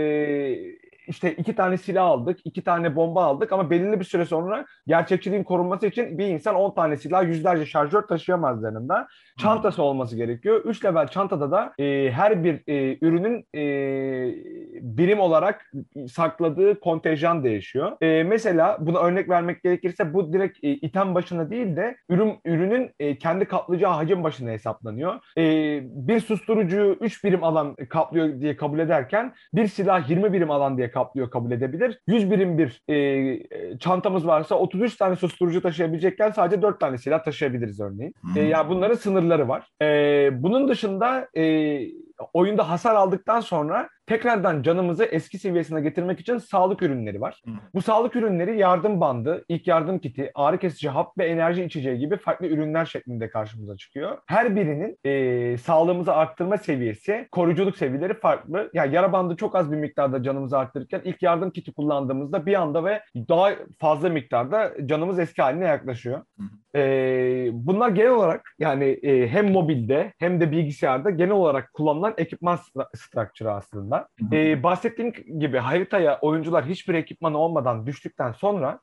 işte 2 tane silah aldık, 2 tane bomba aldık ama belirli bir süre sonra gerçekçiliğin korunması için bir insan 10 tane silah, yüzlerce şarjör taşıyamaz yanında. Çantası olması gerekiyor. 3 level çantada da her bir ürünün birim olarak sakladığı kontenjan değişiyor. Mesela buna örnek vermek gerekirse bu direkt item başına değil de ürünün kendi kaplayacağı hacim başına hesaplanıyor. Bir susturucuyu 3 birim alan kaplıyor diye kabul ederken bir silah 20 birim alan diye kabul edebilir. 100 birim bir çantamız varsa 33 tane susturucu taşıyabilecekken sadece 4 tane silah taşıyabiliriz örneğin. Yani bunların sınırları var. Bunun dışında oyunda hasar aldıktan sonra tekrardan canımızı eski seviyesine getirmek için sağlık ürünleri var. Bu sağlık ürünleri yardım bandı, ilk yardım kiti, ağrı kesici hap ve enerji içeceği gibi farklı ürünler şeklinde karşımıza çıkıyor. Her birinin sağlığımızı arttırma seviyesi, koruyuculuk seviyeleri farklı. Yani yara bandı çok az bir miktarda canımızı arttırırken ilk yardım kiti kullandığımızda bir anda ve daha fazla miktarda canımız eski haline yaklaşıyor. Bunlar genel olarak yani hem mobilde hem de bilgisayarda genel olarak kullanılan ekipman structure aslında. Bahsettiğim gibi haritaya oyuncular hiçbir ekipman olmadan düştükten sonra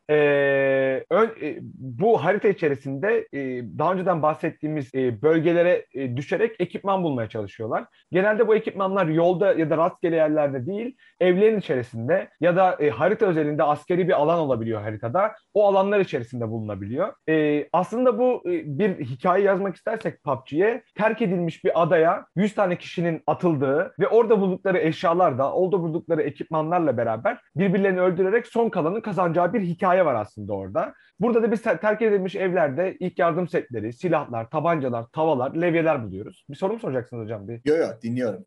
bu harita içerisinde daha önceden bahsettiğimiz bölgelere düşerek ekipman bulmaya çalışıyorlar. Genelde bu ekipmanlar yolda ya da rastgele yerlerde değil, evlerin içerisinde ya da harita özelinde askeri bir alan olabiliyor haritada. O alanlar içerisinde bulunabiliyor. Aslında bu bir hikaye yazmak istersek PUBG'ye terk edilmiş bir adaya 100 tane kişinin atıldığı ve orada buldukları eşyalarla, orada buldukları ekipmanlarla beraber birbirlerini öldürerek son kalanın kazanacağı bir hikaye var aslında orada. Burada da biz terk edilmiş evlerde ilk yardım setleri, silahlar, tabancalar, tavalar, levyeler buluyoruz. Bir soru mu soracaksınız hocam? Yok, dinliyorum.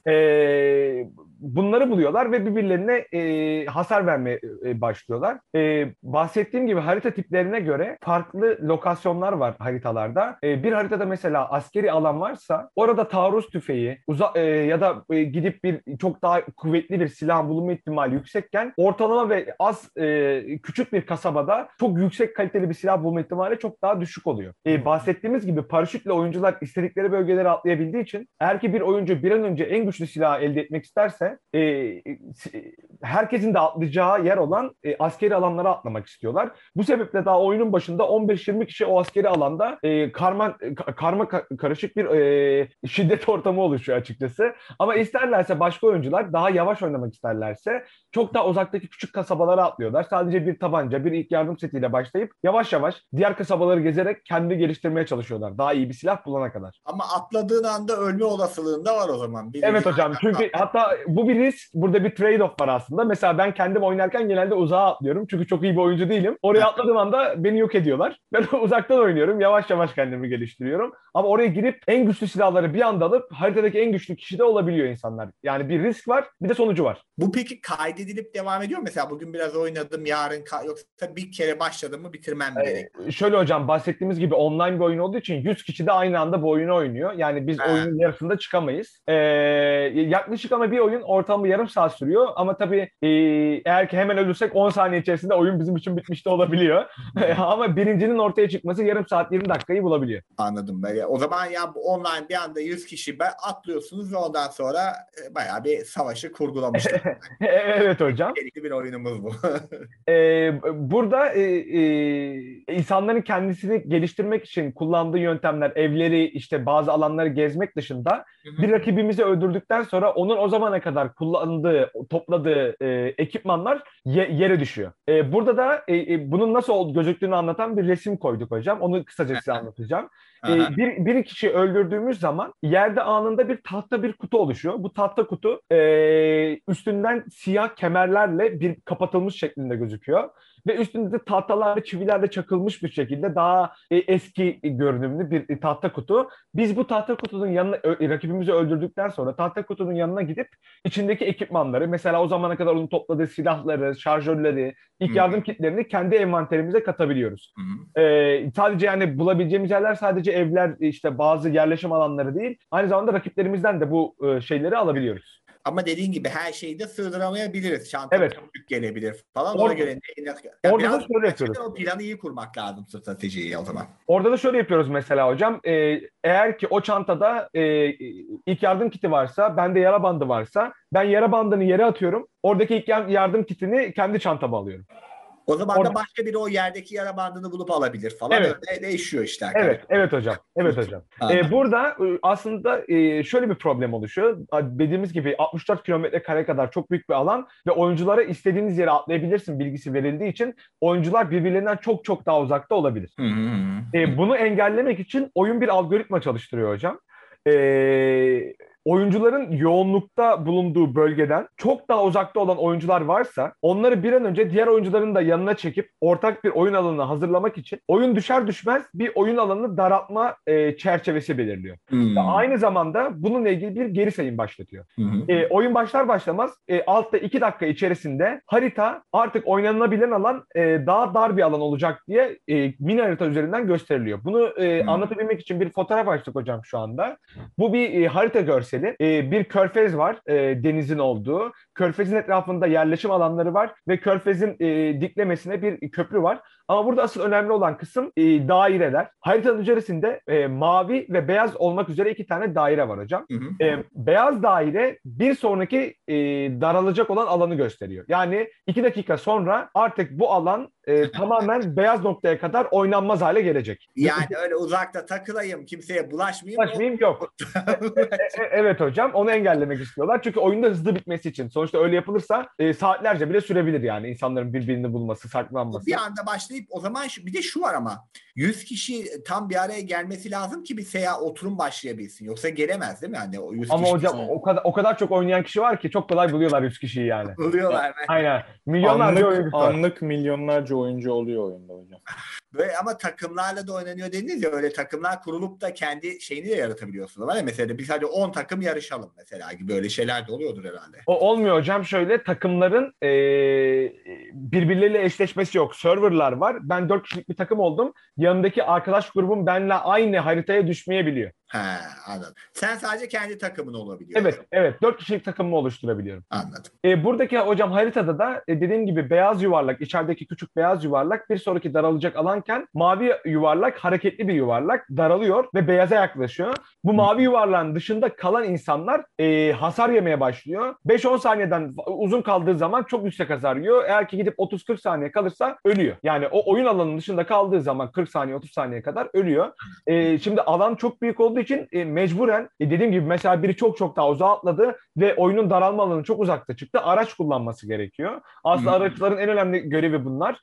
Bunları buluyorlar ve birbirlerine hasar vermeye başlıyorlar. Bahsettiğim gibi harita tiplerine göre farklı lokasyonlar var haritalarda. Bir haritada mesela askeri alan varsa orada taarruz tüfeği ya da gidip çok daha kuvvetli bir silah bulunma ihtimali yüksekken ortalama ve küçük bir kasabada çok yüksek kaliteli bir silah bulma ihtimali çok daha düşük oluyor. Bahsettiğimiz gibi paraşütle oyuncular istedikleri bölgelere atlayabildiği için eğer ki bir oyuncu bir an önce en güçlü silahı elde etmek isterse herkesin de atlayacağı yer olan askeri alanlara atlamak istiyorlar. Bu sebeple daha oyunun başında 15-20 kişi o askeri alanda karma karışık bir şiddet ortamı oluşuyor açıkçası. Ama isterlerse başka oyuncular daha yavaş oynamak isterlerse çok daha uzaktaki küçük kasabalara atlıyorlar. Sadece bir tabanca, bir ilk yardım setiyle başlayıp yavaş yavaş diğer kasabaları gezerek kendini geliştirmeye çalışıyorlar. Daha iyi bir silah bulana kadar. Ama atladığın anda ölme olasılığında var o zaman. Evet hocam. Çünkü hatta bu bir risk. Burada bir trade-off var aslında. Mesela ben kendim oynarken genelde uzağa atlıyorum. Çünkü çok iyi bir oyuncu değilim. Oraya atladığım anda beni yok ediyorlar. Ben uzaktan oynuyorum. Yavaş yavaş kendimi geliştiriyorum. Ama oraya girip en güçlü silahları bir anda alıp haritadaki en güçlü kişi de olabiliyor insanlar. Yani bir risk var, bir de sonucu var. Bu peki kaydedilip devam ediyor mu? Mesela bugün biraz oynadım, yarın yoksa bir kere başladım mı bitirmem mi gerek? Şöyle hocam, bahsettiğimiz gibi online bir oyun olduğu için 100 kişi de aynı anda bu oyunu oynuyor. Yani biz oyunun yarısında çıkamayız. Yaklaşık ama bir oyun ortalama yarım saat sürüyor. Ama tabii eğer ki hemen ölürsek 10 saniye içerisinde oyun bizim için bitmiş de olabiliyor. Ama birincinin ortaya çıkması yarım saat 20 dakikayı bulabiliyor. Anladım. O zaman ya online bir anda 100 kişi atlıyorsunuz ve ondan sonra bayağı bir savaşı kurgulamışlar. Evet hocam. Gerekli bir oyunumuz bu. Burada insanların kendisini geliştirmek için kullandığı yöntemler, evleri, işte bazı alanları gezmek dışında bir rakibimizi öldürdükten sonra onun o zamana kadar kullandığı, topladığı ekipmanlar yere düşüyor. Burada da bunun nasıl gözüktüğünü anlatan bir resim koyduk hocam. Onu kısaca size anlatacağım. Bir kişi öldürdüğümüz zaman yerde anında bir tahta bir kutu oluşuyor. Bu tahta kutu üstünden siyah kemerlerle bir kapatılmış şeklinde gözüküyor. Ve üstünde de tahtalarla, çivilerle çakılmış bir şekilde daha eski görünümlü bir tahta kutu. Biz bu tahta kutunun yanına, rakibimizi öldürdükten sonra tahta kutunun yanına gidip içindeki ekipmanları, mesela o zamana kadar onun topladığı silahları, şarjörleri, ilk yardım kitlerini kendi envanterimize katabiliyoruz. Sadece yani bulabileceğimiz yerler sadece evler, işte bazı yerleşim alanları değil. Aynı zamanda rakiplerimizden de bu şeyleri alabiliyoruz. Ama dediğin gibi her şeyi de sığdıramayabiliriz. Çanta çok büyük gelebilir falan. Ona göre orada da şöyle yapıyoruz. O planı iyi kurmak lazım, stratejiyi o zaman. Orada da şöyle yapıyoruz mesela hocam. Eğer ki o çantada ilk yardım kiti varsa, bende yara bandı varsa ben yara bandını yere atıyorum. Oradaki ilk yardım kitini kendi çantama alıyorum. O zaman da başka biri o yerdeki yara bandını bulup alabilir falan. Evet. Öyle değişiyor işte. Evet hocam. Evet hocam. Burada aslında şöyle bir problem oluşuyor. Dediğimiz gibi 64 kilometre kare kadar çok büyük bir alan ve oyunculara istediğiniz yere atlayabilirsin bilgisi verildiği için oyuncular birbirlerinden çok çok daha uzakta olabilir. Bunu engellemek için oyun bir algoritma çalıştırıyor hocam. Oyuncuların yoğunlukta bulunduğu bölgeden çok daha uzakta olan oyuncular varsa onları bir an önce diğer oyuncuların da yanına çekip ortak bir oyun alanını hazırlamak için oyun düşer düşmez bir oyun alanını daraltma çerçevesi belirliyor. Aynı zamanda bununla ilgili bir geri sayım başlatıyor. Oyun başlar başlamaz altta 2 dakika içerisinde harita artık oynanabilen alan daha dar bir alan olacak diye mini harita üzerinden gösteriliyor. Bunu anlatabilmek için bir fotoğraf açtık hocam şu anda. Bu bir harita görseli. Bir körfez var denizin olduğu. Körfez'in etrafında yerleşim alanları var ve Körfez'in diklemesine bir köprü var. Ama burada asıl önemli olan kısım daireler. Haritanın içerisinde mavi ve beyaz olmak üzere 2 tane daire var hocam. Beyaz daire bir sonraki daralacak olan alanı gösteriyor. Yani 2 dakika sonra artık bu alan tamamen beyaz noktaya kadar oynanmaz hale gelecek. Yani öyle uzakta takılayım, kimseye bulaşmayayım. Bulaşmayayım yok. Evet hocam, onu engellemek istiyorlar. Çünkü oyunda hızlı bitmesi için. Sonuçta öyle yapılırsa saatlerce bile sürebilir yani insanların birbirini bulması, saklanması. Bir anda başlayıp o zaman bir de şu var ama 100 kişi tam bir araya gelmesi lazım ki bir seyahat oturum başlayabilsin. Yoksa gelemez değil mi? Yani o 100 ama kişi hocam o kadar çok oynayan kişi var ki çok kolay buluyorlar 100 kişiyi yani. buluyorlar. Aynen. Milyonlarca oyuncu var. Anlık milyonlarca oyuncu oluyor oyunda hocam. Böyle ama takımlarla da oynanıyor dediniz ya, öyle takımlar kurulup da kendi şeyini de yaratabiliyorsunuz. Var ya mesela biz hadi 10 takım yarışalım mesela gibi böyle şeyler de oluyordur herhalde. O olmuyor hocam, şöyle takımların birbirleriyle eşleşmesi yok. Serverlar var. Ben 4 kişilik bir takım oldum. Yanındaki arkadaş grubum benimle aynı haritaya düşmeyebiliyor. Ha, anladım. Sen sadece kendi takımın olabiliyor. Evet. 4 kişilik takımımı oluşturabiliyorum. Anladım. Buradaki hocam haritada da dediğim gibi beyaz yuvarlak, içerideki küçük beyaz yuvarlak bir sonraki daralacak alanken mavi yuvarlak hareketli bir yuvarlak daralıyor ve beyaza yaklaşıyor. Bu mavi yuvarlağın dışında kalan insanlar hasar yemeye başlıyor. 5-10 saniyeden uzun kaldığı zaman çok yüksek hasar yiyor. Eğer ki gidip 30-40 saniye kalırsa ölüyor. Yani o oyun alanının dışında kaldığı zaman 40 saniye 30 saniye kadar ölüyor. Şimdi alan çok büyük olduğu için mecburen dediğim gibi mesela biri çok daha uzağa atladı ve oyunun daralma alanı çok uzakta çıktı. Araç kullanması gerekiyor. Aslında araçların en önemli görevi bunlar.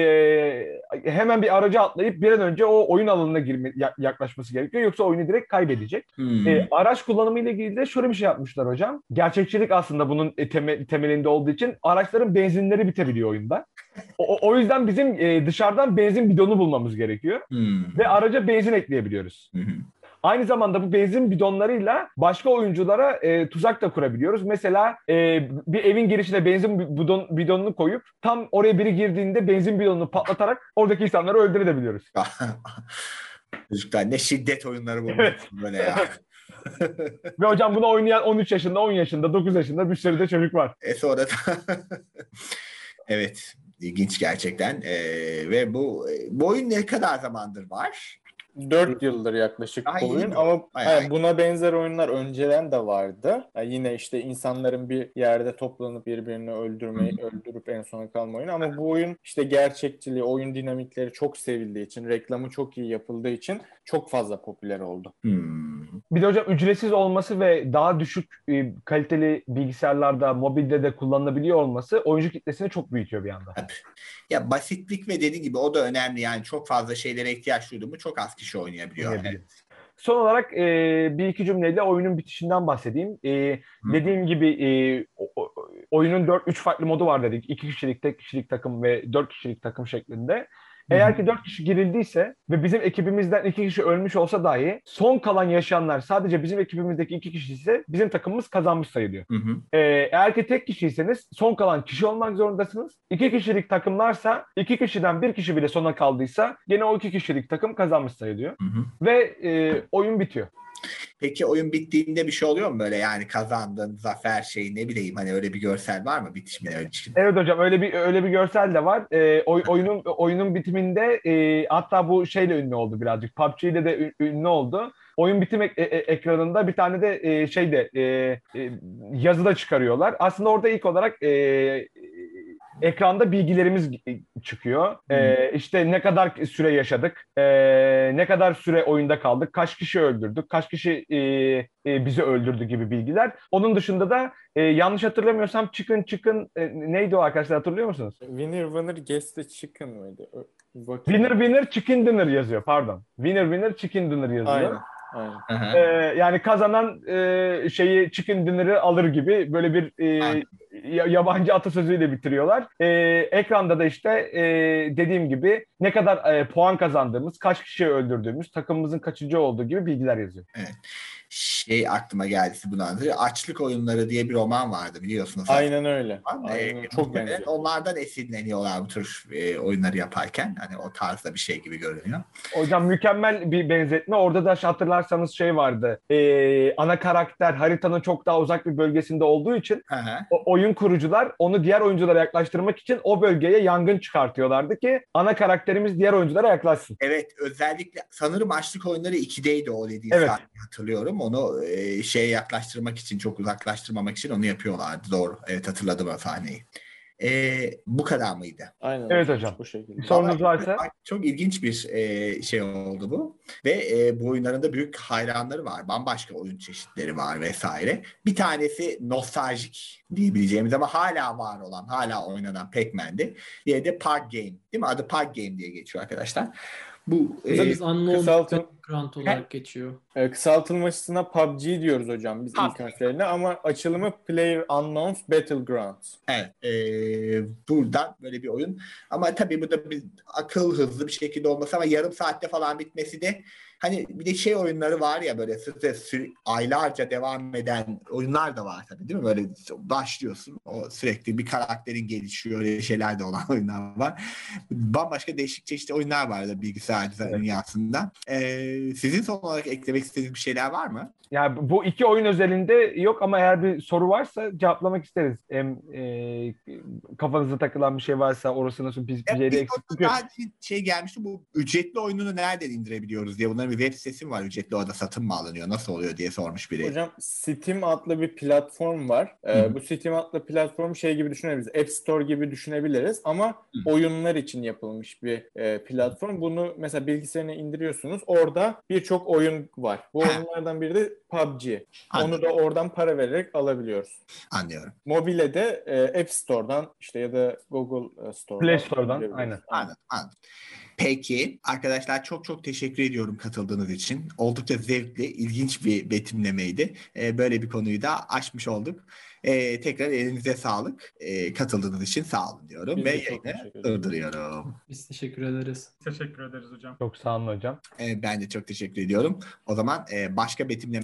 Hemen bir araca atlayıp bir an önce o oyun alanına yaklaşması gerekiyor. Yoksa oyunu direkt kaybedecek. Araç kullanımı ile ilgili de şöyle bir şey yapmışlar hocam. Gerçekçilik aslında bunun temelinde olduğu için araçların benzinleri bitebiliyor oyunda. O yüzden bizim dışarıdan benzin bidonu bulmamız gerekiyor. Ve araca benzin ekleyebiliyoruz. Aynı zamanda bu benzin bidonlarıyla başka oyunculara tuzak da kurabiliyoruz. Mesela bir evin girişine benzin bidonunu koyup tam oraya biri girdiğinde benzin bidonunu patlatarak oradaki insanları öldürebiliyoruz. Çocuklar ne şiddet oyunları bu böyle ya. Ve hocam bunu oynayan 13 yaşında, 10 yaşında, 9 yaşında bir sürü de çocuk var. Sonra da evet, ilginç gerçekten. Ve bu oyun ne kadar zamandır var? 4 yıldır yaklaşık bu oyun ama buna benzer oyunlar önceden de vardı. Yani yine işte insanların bir yerde toplanıp birbirini öldürüp en sona kalma oyunu ama bu oyun işte gerçekçiliği, oyun dinamikleri çok sevildiği için, reklamı çok iyi yapıldığı için çok fazla popüler oldu. Bir de hocam ücretsiz olması ve daha düşük kaliteli bilgisayarlarda, mobilde de kullanılabiliyor olması oyuncu kitlesini çok büyütüyor bir anda. Ya basitlik ve dediğim gibi o da önemli. Yani çok fazla şeylere ihtiyaç duyduğumu çok az kişi oynayabiliyor. Evet. Son olarak bir iki cümleyle oyunun bitişinden bahsedeyim. Dediğim gibi oyunun 3 farklı modu var dedik. 2 kişilik, tek kişilik takım ve 4 kişilik takım şeklinde. Eğer ki 4 kişi girildiyse ve bizim ekibimizden 2 kişi ölmüş olsa dahi son kalan yaşayanlar sadece bizim ekibimizdeki 2 kişi ise bizim takımımız kazanmış sayılıyor. Eğer ki tek kişiyseniz son kalan kişi olmak zorundasınız. 2 kişilik takımlarsa 2 kişiden 1 kişi bile sona kaldıysa gene o 2 kişilik takım kazanmış sayılıyor. Ve oyun bitiyor. Peki oyun bittiğinde bir şey oluyor mu böyle, yani kazandın, zafer şeyi, ne bileyim, hani öyle bir görsel var mı bitişmeye ilişkin? Evet hocam, öyle bir görsel de var. Oyunun bitiminde hatta bu şeyle ünlü oldu birazcık. PUBG ile de ünlü oldu. Oyun bitim ekranında bir tane de yazıda çıkarıyorlar. Aslında orada ilk olarak ekranda bilgilerimiz çıkıyor. İşte ne kadar süre yaşadık, ne kadar süre oyunda kaldık, kaç kişi öldürdük, kaç kişi bizi öldürdü gibi bilgiler. Onun dışında da yanlış hatırlamıyorsam chicken neydi o arkadaşlar, hatırlıyor musunuz? Winner guess the chicken mıydı? Winner chicken dinner yazıyor, pardon. Winner chicken dinner yazıyor. Aynen. Yani kazanan chicken dinner'ı alır gibi böyle bir yabancı atasözüyle bitiriyorlar. Ekranda da işte dediğim gibi ne kadar puan kazandığımız, kaç kişiyi öldürdüğümüz, takımımızın kaçıncı olduğu gibi bilgiler yazıyor. Evet. Aklıma geldi bundan sonra. Açlık Oyunları diye bir roman vardı, biliyorsunuz. Aynen öyle. Çok benziyor. Onlardan esinleniyorlar bu tür oyunları yaparken. Hani o tarzda bir şey gibi görünüyor. Hocam mükemmel bir benzetme. Orada da hatırlarsanız vardı. Ana karakter haritanın çok daha uzak bir bölgesinde olduğu için oyun oyun kurucular onu diğer oyunculara yaklaştırmak için o bölgeye yangın çıkartıyorlardı ki ana karakterimiz diğer oyunculara yaklaşsın. Evet, özellikle sanırım Açlık Oyunları 2'deydi o dediğin Evet. sahneyi hatırlıyorum. Onu şeye yaklaştırmak için, çok uzaklaştırmamak için onu yapıyorlardı. Doğru. Evet, hatırladım o sahneyi. Bu kadar mıydı? Aynen. Evet hocam. Bu şekilde. Bir sorunuz varsa. Çok ilginç bir şey oldu bu. Ve bu oyunların da büyük hayranları var. Bambaşka oyun çeşitleri var vesaire. Bir tanesi nostaljik diyebileceğimiz ama hala var olan, hala oynanan Pac-Man'di. Diğeri de Park Game. Değil mi? Adı Park Game diye geçiyor arkadaşlar. Bu Biz Unknown kısaltım- Battleground olarak geçiyor. Kısaltılmasına PUBG diyoruz hocam biz Ha. ilk harflerine ama açılımı Player Unknown's Battlegrounds. Evet. Buradan böyle bir oyun. Ama tabii bu da bir akıl hızlı bir şekilde olması ama yarım saatte falan bitmesi de hani bir de şey oyunları var ya böyle aylarca devam eden oyunlar da var tabii değil mi? Böyle başlıyorsun o sürekli bir karakterin gelişiyor öyle şeyler de olan oyunlar var. Bambaşka değişik çeşitli oyunlar var da bilgisayar dünyasında. Sizin son olarak eklemek istediğiniz bir şeyler var mı? Yani bu iki oyun özelinde yok ama eğer bir soru varsa cevaplamak isteriz. Kafanıza takılan bir şey varsa orası nasıl bir şeyde eksiklik yok. Daha şey gelmişti bu ücretli oyununu nereden indirebiliyoruz diye. Bunların bir web sitesi mi var? Ücretli orada satın mı alınıyor? Nasıl oluyor diye sormuş biri. Hocam Steam adlı bir platform var. Bu Steam adlı platform şey gibi düşünebiliriz. App Store gibi düşünebiliriz ama oyunlar için yapılmış bir platform. Bunu mesela bilgisayarına indiriyorsunuz. Orada birçok oyun var. Bu oyunlardan biri de PUBG. Onu da oradan para vererek alabiliyoruz. Anlıyorum. Mobile de App Store'dan işte ya da Google Store'dan. Play Store'dan indirebiliriz. aynen. Anladım. Peki arkadaşlar çok teşekkür ediyorum katıldığınız için. Oldukça zevkli, ilginç bir betimlemeydi. Böyle bir konuyu da açmış olduk. Tekrar elinize sağlık. Katıldığınız için sağ olun diyorum Biz ve de çok yayını teşekkür ederiz. durduruyorum. Biz teşekkür ederiz. Teşekkür ederiz hocam. Çok sağ olun hocam. Ben de çok teşekkür ediyorum. O zaman başka betimleme